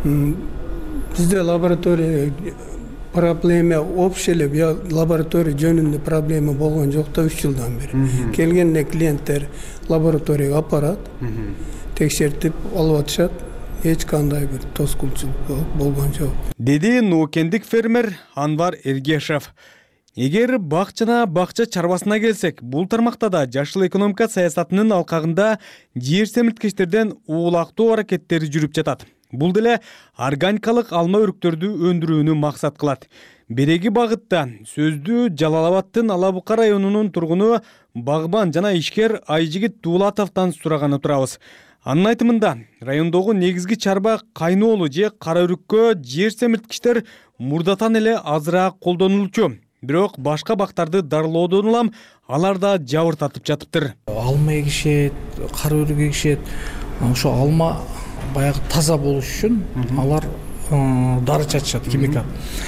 Бизде лаборатория проблема общелеп, я лаборатория жөнүндө проблема болгон жок да 3 жылдан бери. Келген клиенттер лабораторияга апарат, текшертип алып атышат. Эч кандай бир тоскуучулук болгон жок. Деди Ноокендик фермер Анвар Эргешев. Эгер бакчана бакча чарбасына келсек, бул тармакта да жашыл экономика саясатынын алкагында жер семирткичтерден уулактоо аракеттери жүрүп жатат. Бул деле органикалык алма өрүктөрдү өндүрүүнү максат кылат. Береги багытта сөздү Жалал Абадтын Алабука районунун тургуну багбан жана ишкер Айжигит Дуулатовдон сураганы турабыз. Анын айтымында, райондогу негизги чарба кайноолу же кара өрүккө жер семирткичтер мурдатан эле азыраак колдонулчу. Бирок башка бактарды дарылоодон улам алар да жабыртатып жатыптыр. Алма эгишет, кара өрүк эгишет. Ошо алма баягы таза болуш үчүн алар дары чачышат, химикат.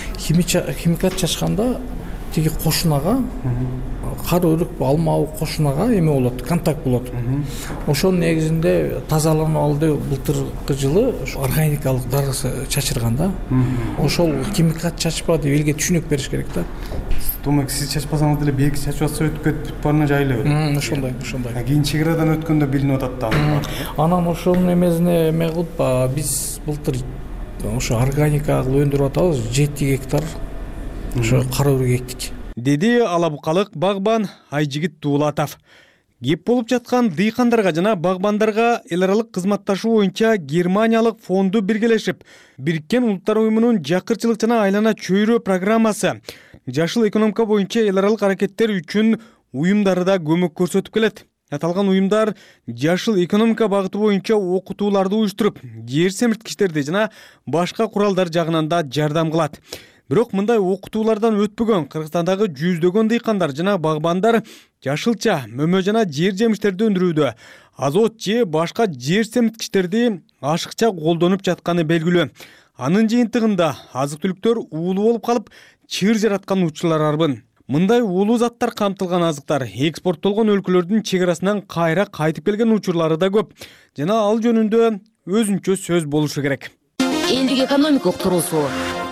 Химикат чачканда тиги кошунага кара өрүк алма кошунага эме болот, контакт болот. Ошонун негизинде тазаланып алды былтыркы жылы органикалык дарысы чачырганда. Ошол химикат чачпа деп элге түшүнүк бериш керек да. Демек сиз чачпасаңыз деле бийик чачып атса өтүп кетип барына жайлы. Ошондой. Кийин чегерадан өткөндө билинип атат да. Анан ошонун эмесине эме кылып биз былтыр ошо органика кылып өндүрүп атабыз, 7 гектар ошо кара өрүк эктик. Деди Алабукалык багбан Айжигит Дуулатов. Кеп болуп жаткан дыйкандарга жана багбандарга эл аралык кызматташуу боюнча Германиялык фонду биргелешип, Бириккен Улуттар уюмунун жакырчылык жана айлана чөйрө программасы жашыл экономика боюнча эл аралык аракеттер үчүн уюмдары да көмөк көрсөтүп келет. Аталган уюмдар жашыл экономика багыты боюнча окутууларды уюштуруп, жер семирткичтерди жана башка куралдар жагынан да жардам кылат. Бирок мындай окутуулардан өтпөгөн Кыргызстандагы жүздөгөн дыйкандар жана багбандар жашылча мөмө жана жер жемиштерди өндүрүүдө азот же башка жер семирткичтерди ашыкча колдонуп жатканы белгилүү. Анын жыйынтыгында азык-түлүктөр уулуу болуп калып, чыр жараткан учурлар арбын. Мындай уулуу заттар камтылган азыктар экспорттолгон өлкөлөрдүн чегерасынан кайра кайтып келген учурлары да көп. Жана ал жөнүндө өзүнчө сөз болушу керек. Элдик экономикалык туруусу.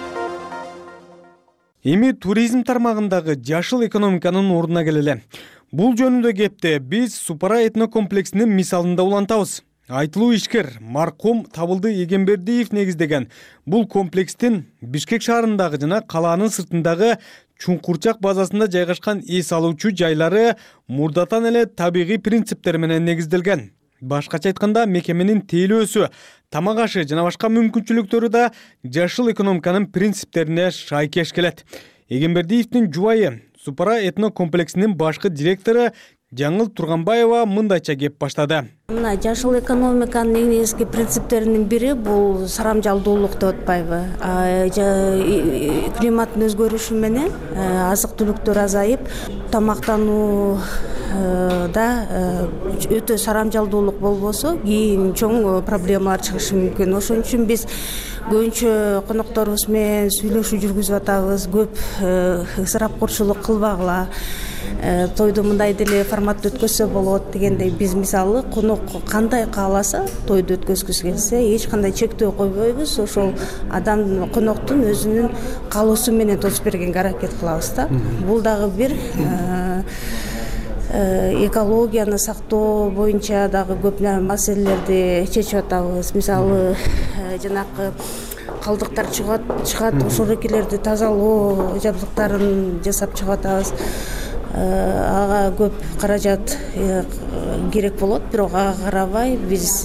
Эми туризм тармагындагы жашыл экономиканын ордуна келеле. Бул жөнүндө кепте биз Супара этнокомплексинин мисалында улантабыз. Айтылуу ишкер маркум Табылды Эгембердиев негиздеген бул комплекстин Бишкек шаарындагы жана калаанын сыртындагы Чуңкурчак базасында жайгашкан эс алуучу жайлары мурдатан эле табигый принциптер менен негизделген. Башкача айтканда, мекеменин тейлөөсү, тамак ашы жана башка мүмкүнчүлүктөрү да жашыл экономиканын принциптерине шайкеш келет. Эгембердиевдин жубайы Супара этнокомплексинин башкы директору Жаңыл Турганбаева мындайча кеп баштады. Мына жашыл экономиканын негизги принциптеринин бири бул сарамжалдуулук деп атпайбы. Климаттын өзгөрүшү менен азык-түлүктөр азайып, тамактанууда өтө сарамжалдуулук болбосо, кийин чоң проблемалар чыгышы мүмкүн. Ошон үчүн биз көбүнчө конокторубуз менен сүйлөшүү жүргүзүп атабыз. Көп ысырапкорчулук кылбагыла. Тойду мындай деле форматта өткөзсө болот дегендей, биз мисалы конок кандай кааласа, тойду өткөзгүсү келсе, эч кандай чектөө койбойбуз. Ошол адам коноктун өзүнүн каалоосу менен тосуп бергенге аракет кылабыз да. Бул дагы бир экологияны сактоо боюнча дагы көп маселелерди чечип атабыз. Мисалы жанакы калдыктар чыгат ошол экелерди тазалоо жабдыктарын жасап чыгып атабыз. Ага көп каражат керек болот, бирок ага карабай биз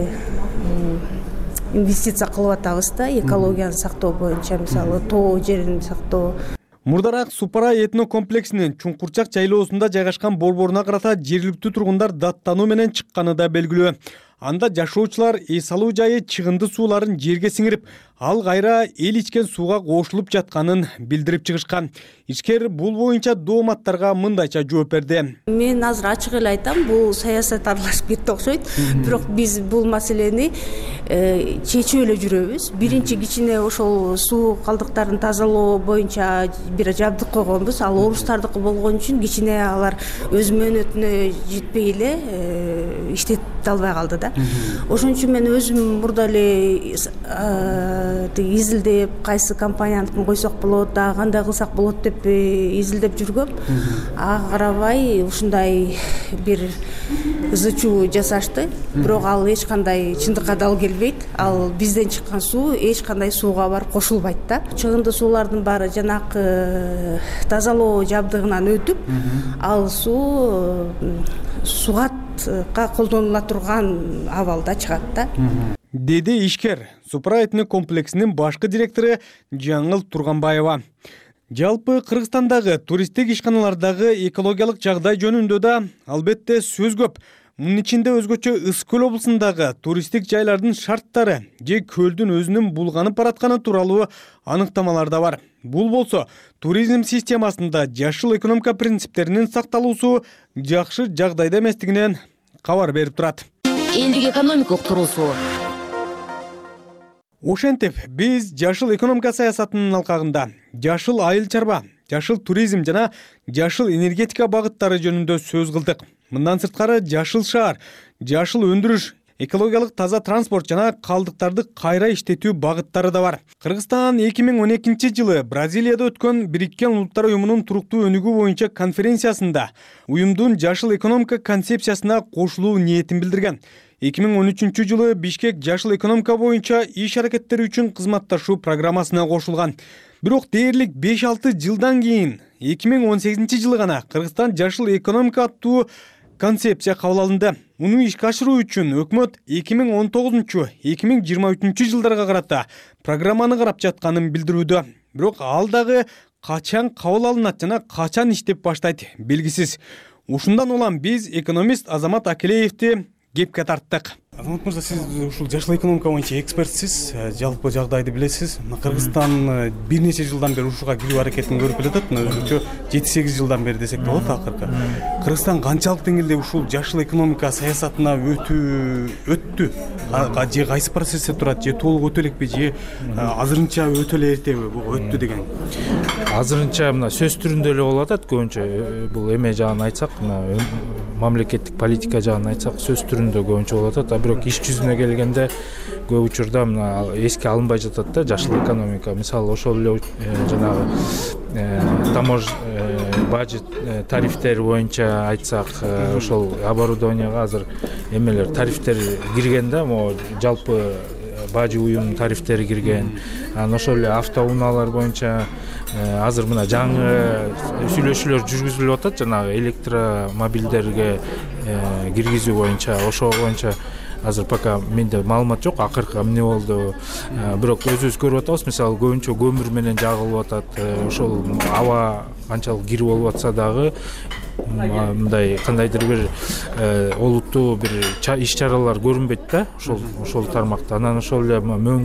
инвестиция кылып атабыз да, экологияны сактоо боюнча, мисалы тоо жерин сактоо. Мурдараак Супара этно комплексинин Чуңкурчак жайлоосунда жайгашкан борборуна карата жергиликтүү тургундар даттануу менен чыкканы да белгилүү. Анда жашоочулар эс алуу жайы чыгынды сууларын жерге сиңирип, ал кайра эл ичкен сууга кошулуп жатканын билдирип чыгышкан. Ишкер бул боюнча дооматтарга мындайча жооп берди. Мен азыр ачык эле айтам, бул саясат аралашып кетти окшойт. Бирок биз бул маселени чечип эле жүрөбүз. Биринчи кичине ошол суу калдыктарын тазалоо боюнча бир жабдык койгонбуз. Ал орустардыкы болгон үчүн кичине алар өз мөөнөтүнө жетпей эле иштете албай калды да. Ошон үчүн мен өзүм мурда эле изилдеп, кайсы компанияныкын койсок болот, дагы кандай кылсак болот деп изилдеп жүргөм. Ага карабай ушундай бир ызычуу жасашты. Бирок ал эч кандай чындыкка дал келбейт. Ал бизден чыккан суу эч кандай сууга барып кошулбайт да. Чыгынды суулардын баары жанакы тазалоо жабдыгынан өтүп, ал суу сугатка колдонула турган абалда чыгат да. Деди ишкер Супара этно комплексинин башкы директору Жаңыл Турганбаева. Жалпы Кыргызстандагы туристтик ишканалардагы экологиялык жагдай жөнүндө да албетте сөз көп. Мунун ичинде өзгөчө Ысык көл облусундагы туристтик жайлардын шарттары же көлдүн өзүнүн булганып баратканы тууралуу аныктамалар да бар. Бул болсо туризм системасында жашыл экономика принциптеринин сакталуусу жакшы жагдайда эместигинен кабар берип турат. Элдик экономикалык туруусу. Ошентип, биз жашыл экономика саясатынын алкагында жашыл айыл чарба, жашыл туризм жана жашыл энергетика багыттары жөнүндө сөз кылдык. Мындан сырткары жашыл шаар, жашыл өндүрүш, экологиялык таза транспорт жана калдыктарды кайра иштетүү багыттары да бар. Кыргызстан 2012-жылы Бразилияда өткөн Бириккен Улуттар уюмунун туруктуу өнүгүү боюнча конференциясында уюмдун жашыл экономика концепциясына кошулуу ниетин билдирген. 2013-жылы Бишкек жашыл экономика боюнча иш аракеттери үчүн кызматташуу программасына кошулган. Бирок дээрлик 5-6 жылдан кийин 2018-жылы гана Кыргызстан жашыл экономика аттуу концепция кабыл алынды. Муну ишке ашыруу үчүн өкмөт 2019-2023 жылдарга карата программаны карап жатканын билдирүүдө. Бирок ал дагы качан кабыл алынат жана качан иштеп баштайт белгисиз. Ушундан улам биз экономист Азамат Акелеевди кепке тарттык. Азамат мырза, сиз ушул жашыл экономика боюнча экспертсиз, жалпы жагдайды билесиз. Кыргызстан бир нече жылдан бери ушуга кирүү аракетин көрүп келатат. Өзүнчө 7-8 жылдан бери десек болот акыркы. Кыргызстан канчалык деңгээлде ушул жашыл экономика саясатына өттү? Же кайсы процессте турат? Же толук өтө элекпи? Же азырынча өтө эле эртеби бул өттү деген? Азырынча мына сөз түрүндө эле болуп атат. Көбүнчө бул эме жагын айтсак, мына мамлекеттик политика жагын айтсак, сөз түрүндө көбүнчө болуп атат. Бирок иш жүзүнө келгенде көп учурда мына эске алынбай жатат да жашыл экономика. Мисалы ошол эле жанагы бажет тарифтери боюнча айтсак, ошол оборудованияга азыр эмелер тарифтер кирген да, могу жалпы бажы уюмунун тарифтери кирген. Ошол эле автоунаалар боюнча азыр мына жаңы сүйлөшүүлөр жүргүзүлүп атат, жанагы электромобилдерге киргизүү боюнча. Ошол боюнча азыр пока менде маалымат жок, акыркы эмне болду. Бирок өзүбүз көрүп атабыз, мисалы көбүнчө көмүр менен жагылып атат. Ошол аба канчалык кирип болуп атса дагы мындай кандайдыр бир олуттуу бир иш-чаралар көрүнбөйт да ошол тармакта. Анан ошол эле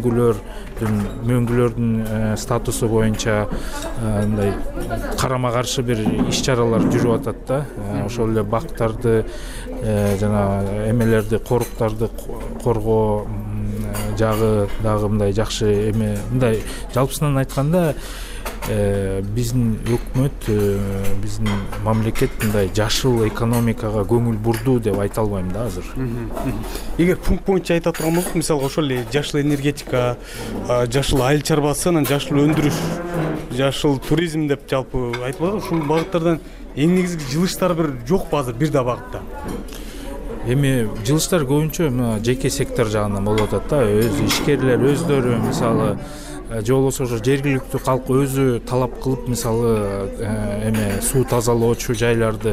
мөңгүлөрдүн статусу боюнча мындай карама каршы бир иш-чаралар жүрүп атат да. Ошол эле бактарды жана эмелерди, коруктарды коргоо жагы дагы мындай жакшы эме. Мындай жалпысынан айтканда биздин өкмөт, биздин мамлекет мындай жашыл экономикага көңүл бурду деп айта албайм да азыр. Эгер пункт боюнча айта турган болсок, мисалы ошол эле жашыл энергетика, жашыл айыл чарбасы, анан жашыл өндүрүш, жашыл туризм деп жалпы айтылат. Ушул багыттардан эң негизги жылыштар бир жокпу азыр бир да багытта? эми жылыштар көбүнчө жеке сектор жагынан болуп атат да. Өз ишкерлер өздөрү мисалы же болбосо ошо жергиликтүү калк өзү талап кылып мисалы эме суу тазалоочу жайларды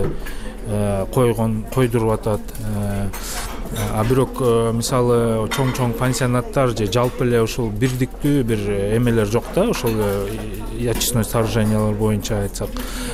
койдуруп атат. А бирок мисалы чоң пансионаттар же жалпы эле ушул бирдиктүү бир эмелер жок да, ошол очистной сооружениялар боюнча айтсак.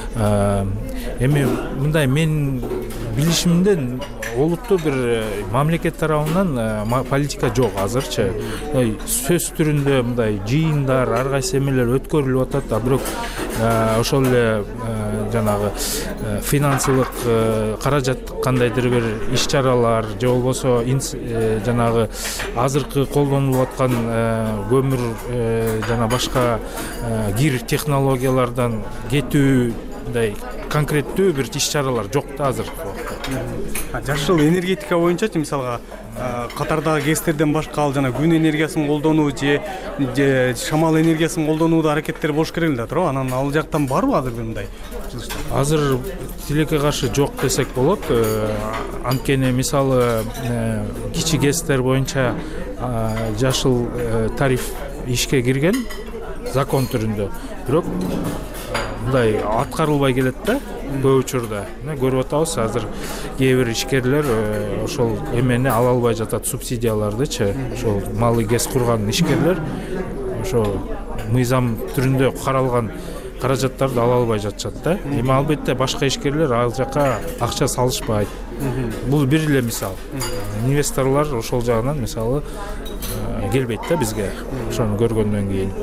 Эми мындай мен билишимден олуттуу бир мамлекет тарабынан политика жок азырчы. Сөз түрүндө мындай жыйындар, ар кайсы эмелер өткөрүлүп атат, а бирок ошол эле жанагы финансылык каражат кандайдыр бир иш-чаралар же болбосо жанагы азыркы колдонулуп аткан көмүр жана башка кир технологиялардан кетүү мындай конкреттүү бир иш-чаралар жок да азыркы убакта. Жашыл энергетика боюнчачы мисалга катардагы гэстерден башка ал жана күн энергиясын колдонуу же шамал энергиясын колдонууда аракеттер болуш керек эле да, туурабы? Анан ал жактан барбы азыр мындай жылыштар? Азыр тилекке каршы жок десек болот. Анткени мисалы кичи гэстер боюнча жашыл тариф ишке кирген закон түрүндө. Бирок мындай аткарылбай келет да көп учурда. Көрүп атабыз азыр кээ бир ишкерлер ошол эмени ала албай жатат, субсидиялардычы. Ошол малы гэс курган ишкерлер ошо мыйзам түрүндө каралган каражаттарды ала албай жатышат да. Эми албетте башка ишкерлер ал жака акча салышпайт. Бул бир эле мисал. Инвесторлор ошол жагынан мисалы келбейт да бизге. Ошону көргөндөн кийин.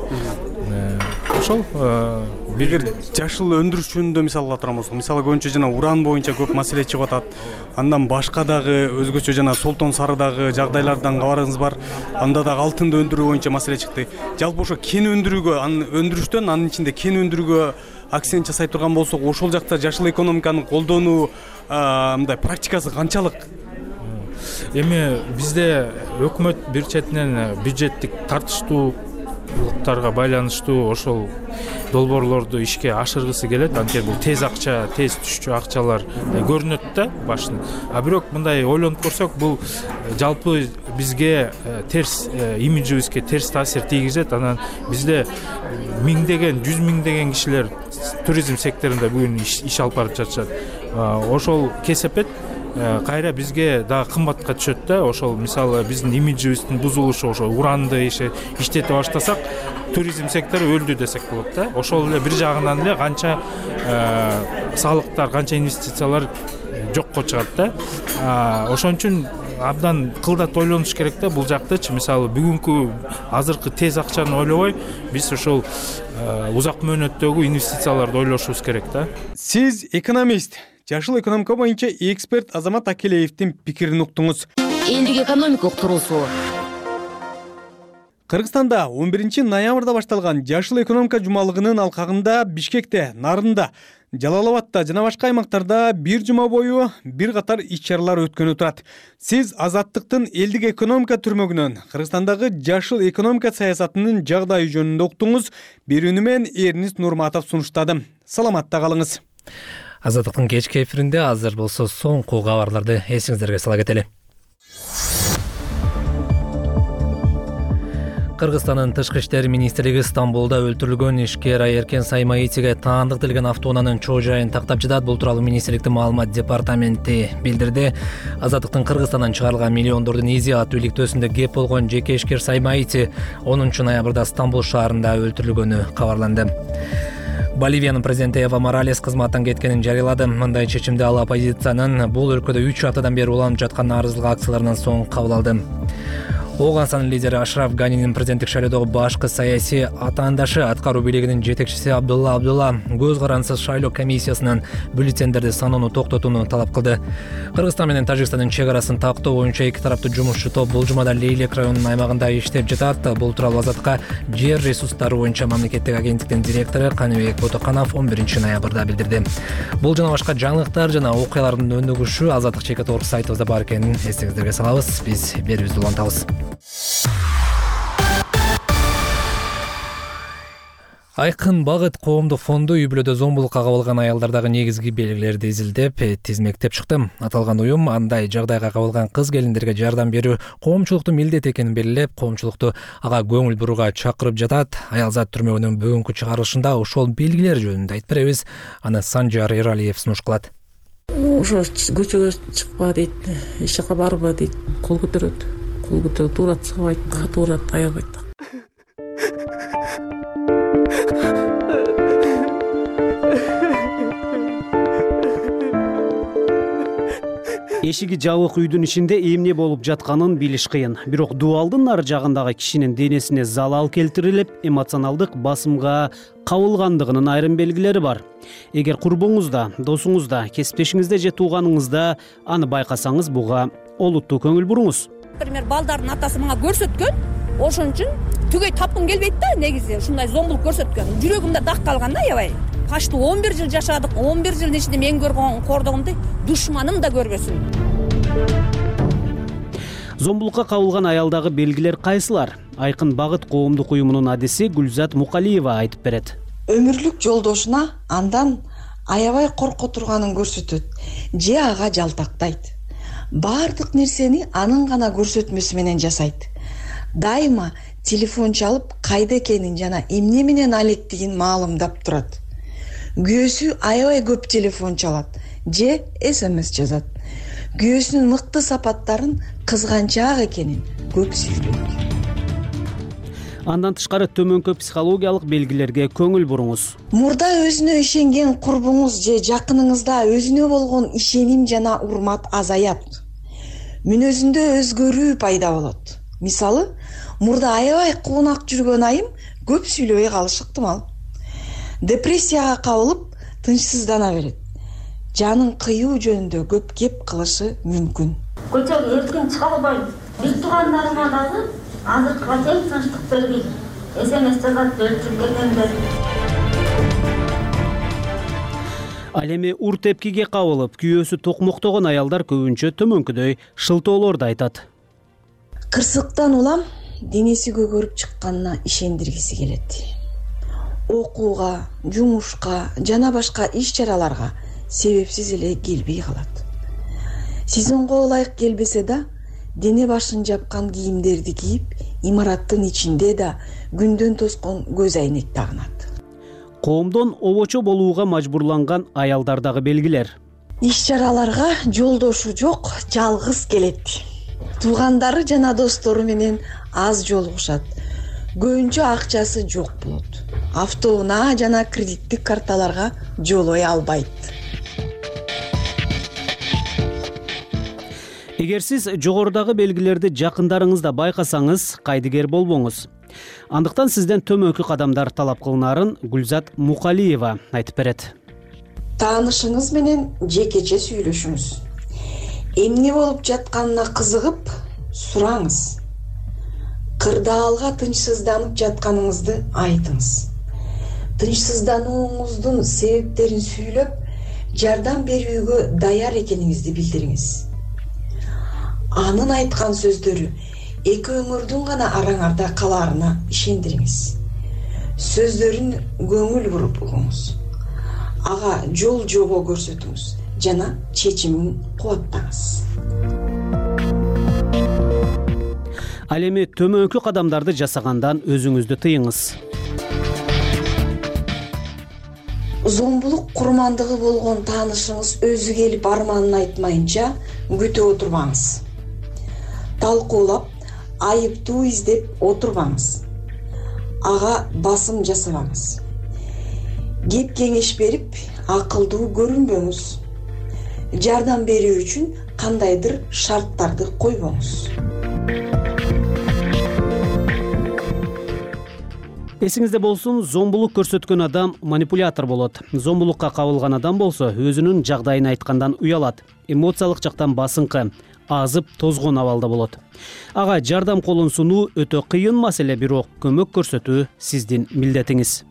Ошол бир жашыл өндүрүш жөнүндө мисалга турабыз. Мисалы көбүнчө жана уран боюнча көп маселе чыгып атат. Андан башка дагы өзгөчө жана Солтон Сарыдагы жагдайлардан кабарыңыз бар. Анда дагы алтынды өндүрүү боюнча маселе чыкты. Жалпы ошо кен өндүрүүгө, өндүрүштөн анын ичинде кен өндүрүүгө акцент жасай турган болсок, ошол жакта жашыл экономиканы колдонуу мындай практикасы канчалык? Эми бизде өкмөт бир четинен бюджеттик тартыштуулуктарга байланыштуу ошол долбоорлорду ишке ашыргысы келет. Анткени бул тез акча, тез түшчү акчалар көрүнөт да башын. А бирок мындай ойлонуп көрсөк, бул жалпы бизге терс, имиджибизге терс таасир тийгизет. Анан бизде миңдеген, 100 миңдеген кишилер туризм секторунда бүгүн иш алып барып жатышат. Ошол кесепет кайра бизге дагы кымбатка түшөт да. Ошол мисалы биздин имиджибиздин бузулушу, ошо уранды иштете баштасак, туризм сектору өлдү десек болот да. Ошол эле бир жагынан эле канча салыктар, канча инвестициялар жокко чыгат да. Ошон үчүн абдан кылдат ойлонуш керек да бул жактычы. Мисалы бүгүнкү азыркы тез акчаны ойлобой, биз ошол узак мөөнөттөгү инвестицияларды ойлошубуз керек да. Сиз экономист, жашыл экономика боюнча эксперт Азамат Акелеевдин пикирин уктуңуз. Элдик экономика уктуруусу. Кыргызстанда 11 ноябрда башталган жашыл экономика жумалыгынын алкагында Бишкекте, Нарында, Жалалабадта жана башка аймактарда бир жума бою бир катар иш-чаралар өткөнү турат. Сиз Азаттыктын элдик экономика түрмөгүнөн Кыргызстандагы жашыл экономика саясатынын жагдайы жөнүндө уктуңуз. Берүүнү мен Эрнист Нурматов сунуштадым. Саламатта калыңыз. Азаттыктын кечки эфиринде азыр болсо соңку кабарларды эсиңиздерге сала кетели. Кыргызстандын Тышкы иштер министрлиги Стамбулда өлтүрүлгөн ишкер Айеркен Саймаитиге таандык тилген автоунаанын чоо жайын тактап жатат. Бул тууралуу министрликтин маалымат департаменти билдирди. Азаттыктын Кыргызстандан чыгарылган миллиондордун изи аттуу иликтөөсүндө кеп болгон жеке ишкер Саймаити 10 ноябрда Стамбул шаарында өлтүрүлгөнү кабарланды. Боливиянын президенти Эва Моралес кызматтан кеткенин жарыялады. Мындай чечимди ал оппозициянын бул өлкөдө 3 аптадан бери уланып жаткан нааразылык акцияларынан соң кабыл алды. Оганстандын лидери Ашраф Ганинин президенттик шайлоодогу башкы саясий атаандашы аткаруу бийлигинин жетекчиси Абдулла көз карансыз шайлоо комиссиясынын бюллетендерди саноону токтотууну талап кылды. Кыргызстан менен Тажикстандын чек арасын тактоо боюнча эки тараптуу жумушчу топ бул жумада Лейлек районунун аймагында иштеп жатат. Бул тууралуу Азаттыкка жер ресурстары боюнча мамлекеттик агенттиктин директору Каныбек Ботоканов 11 ноябрда билдирди. Бул жана башка жаңылыктар жана окуялардын өнүгүшү Азаттык ЧК сайтыбызда бар экенин эсиңиздерге салабыз. Биз берүүбүздү улантабыз. Айкын багыт коомдук фонду үй бүлөдө зомбулукка кабылган аялдардагы негизги белгилерди изилдеп, тизмектеп чыкты. Аталган уюм андай жагдайга кабылган кыз келиндерге жардам берүү коомчулуктун милдети экенин белгилеп, коомчулукту ага көңүл бурууга чакырып жатат. Аялзат түрмөгүнүн бүгүнкү чыгарылышында ошол белгилер жөнүндө айтып беребиз. Аны Санжар Эралиев сунуш кылат. Ошо көчөгө чыкпа дейт, эч жака барба дейт, кол көтөрөт, урат сабайт, катуу урат, аябайт. Эшиги жабык үйдүн ичинде эмне болуп жатканын билиш кыйын. Бирок дубалдын ар жагындагы кишинин денесине залал келтирилип, эмоционалдык басымга кабылгандыгынын айрым белгилери бар. Эгер курбуңузда, досуңузда, кесиптешиңизде же тууганыңызда аны байкасаңыз, буга олуттуу көңүл буруңуз. Например, балдардын атасы мага көрсөткөн, ошон үчүн түгөй тапкым келбейт да, негизи ушундай зомбулук көрсөткөн. Жүрөгүмдө дак калган да, аябай. Качтуу 11 жыл жашадык, 11 жылдын ичинде мен көргөн кордогумду душманым да көрбөсүн. Зомбулукка кабылган аялдагы белгилер кайсылар? Айкын багыт коомдук уюмунун адиси Гүлзат Мукалиева айтып берет. Өмүрлүк жолдошуна андан аябай корко турганын көрсөтөт же ага жалтактайт. Бардык нерсени анын гана көрсөтмөсү менен жасайт. Дайыма телефон чалып кайда экенин жана эмне менен алектигин маалымдап турат. Күйөөсү аябай көп телефон чалат же СМС жазат. Күйөөсүнүн мыкты сапаттарын, кызганчаак экенин көп сүйлөйт. Андан тышкары төмөнкү психологиялык белгилерге көңүл буруңуз. Мурда өзүнө ишенген курбуңуз же жакыныңызда өзүнө болгон ишеним жана урмат азаят. Мүнөзүндө өзгөрүү пайда болот. Мисалы, мурда аябай куунак жүргөн айым көп сүйлөбөй калышы ыктымал. Депрессияга кабылып, тынчсыздана берет. Жанын кыюу жөнүндө көп кеп кылышы мүмкүн. Көчөгө эркин чыга албайм. Биз туугандарыма дагы азыркыга чейин тынчтык бербейт. СМС жазат, өлчүп келгендер. Ал эми ур тепкиге кабылып, күйөөсү токмоктогон аялдар көбүнчө төмөнкүдөй шылтоолорду айтат. Кырсыктан улам денеси көгөрүп чыкканына ишендиргиси келет. Окууга, жумушка жана башка иш-чараларга себепсиз эле келбей калат. Сезонго ылайык келбесе да, дене башын жапкан кийимдерди кийип, имараттын ичинде да күндөн тоскон көз айнек тагынат. Коомдон обочо болууга мажбурланган аялдардагы белгилер. Иш-чараларга жолдошу жок, жалгыз келет. Туугандары жана достору менен аз жолугушат. Көбүнчө акчасы жок болот. Автоунаа жана кредиттик карталарга жолой албайт. Эгер сиз жогорудагы белгилерди жакындарыңызда байкасаңыз, кайдыгер болбоңуз. Андыктан сизден төмөнкү кадамдар талап кылынарын Гүлзат Мукалиева айтып берет. Таанышыңыз менен жекече сүйлөшүңүз. Эмне болуп жатканына кызыгып, сураңыз. Кырдаалга тынчсызданып жатканыңызды айтыңыз. Тынчсызданууңуздун себептерин сүйлөп, жардам берүүгө даяр экениңизди билдириңиз. Анын айткан сөздөрү эки өмүрдүн гана араңарда калаарына ишендириңиз. Сөздөрүн көңүл буруп угуңуз. Ага жол жобо көрсөтүңүз жана чечимин кубаттаңыз. Ал эми төмөнкү кадамдарды жасагандан өзүңүздү тыйыңыз. Зомбулук курмандыгы болгон таанышыңыз өзү келип арманын айтмайынча күтүп отурбаңыз. Талкуулап, айыптуу издеп отурбаңыз. Ага басым жасабаңыз. Кеп кеңеш берип, акылдуу көрүнбөңүз. Жардам берүү үчүн кандайдыр шарттарды койбоңуз. Эсиңизде болсун, зомбулук көрсөткөн адам манипулятор болот. Зомбулукка кабылган адам болсо өзүнүн жагдайын айткандан уялат. Эмоциялык жактан басыңкы, азып, тозгон абалда болот. Ага жардам колун сунуу өтө кыйын маселе, бирок көмөк көрсөтүү сиздин милдетиңиз.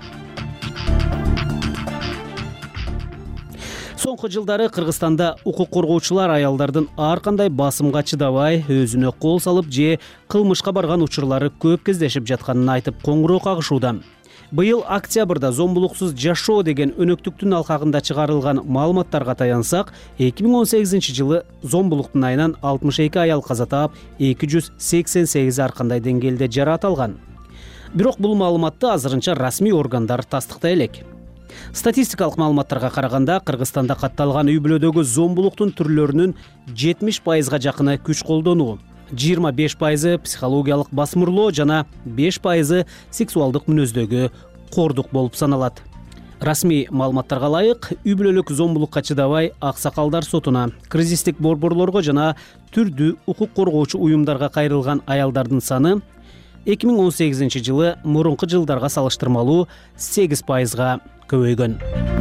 Соңку жылдары Кыргызстанда укук коргоочулар аялдардын ар кандай басымга чыдабай, өзүнө кол салып же кылмышка барган учурлары көп кездешип жатканын айтып коңгуроо кагышууда. Быйыл октябрда зомбулуксуз жашоо деген өнөктүктүн алкагында чыгарылган маалыматтарга таянсак, 2018 жылы зомбулуктун айынан 62 аял каза таап, 288 ар кандай деңгээлде жараат алган. Бирок бул маалыматты азырынча расмий органдар тастыктай элек. Статистикалык маалыматтарга караганда, Кыргызстанда катталган үй-бүлөдөгү зомбулуктун түрлөрүнүн 70%га жакыны күч колдонуу, 25% психологиялык басмырлоо жана 5% сексуалдык мүнөздөгү кордук болуп саналат. Расмий маалыматтарга ылайык, үй-бүлөлүк зомбулукка чыдабай аксакалдар сотуна, кризистик борборлорго жана түрдүү укук коргоочу уюмдарга кайрылган аялдардын саны 2018 жылы мурунку жылдарга салыштырмалуу 8%га көбөйгөн.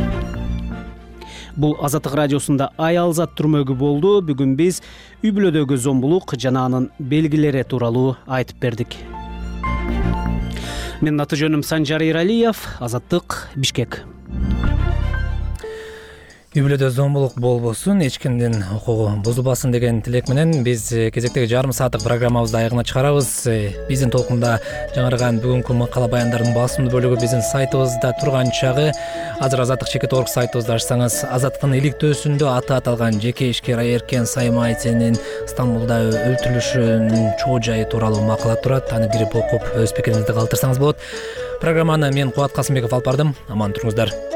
Бул Азаттык радиосунда аялзат түрмөгү болду. Бүгүн биз үй-бүлөдөгү зомбулук жана анын белгилери тууралуу айтып бердик. Менин аты жөнүм Санжар Иралиев, Азаттык, Бишкек. Үй-бүлөдө зомбулук болбосун, эч кимдин укугу бузулбасын деген тилек менен биз кезектеги жарым сааттык программабызды аягына чыгарабыз. Биздин толкунда жаңырган бүгүнкү макала баяндардын басымдуу бөлүгү биздин сайтыбызда турган чагы. Азыр azattik.org сайтыбызды ачсаңыз, Азаттыктын иликтөөсүндө аты аталган жеке ишкер Айеркен Сайым Айтенин Стамбулда өлтүрүлүшүнүн чоо жайы тууралуу макала турат. Аны кирип окуп өз пикириңизди калтырсаңыз болот. Программаны мен Кубат Касымбеков алып бардым. Аман туруңуздар.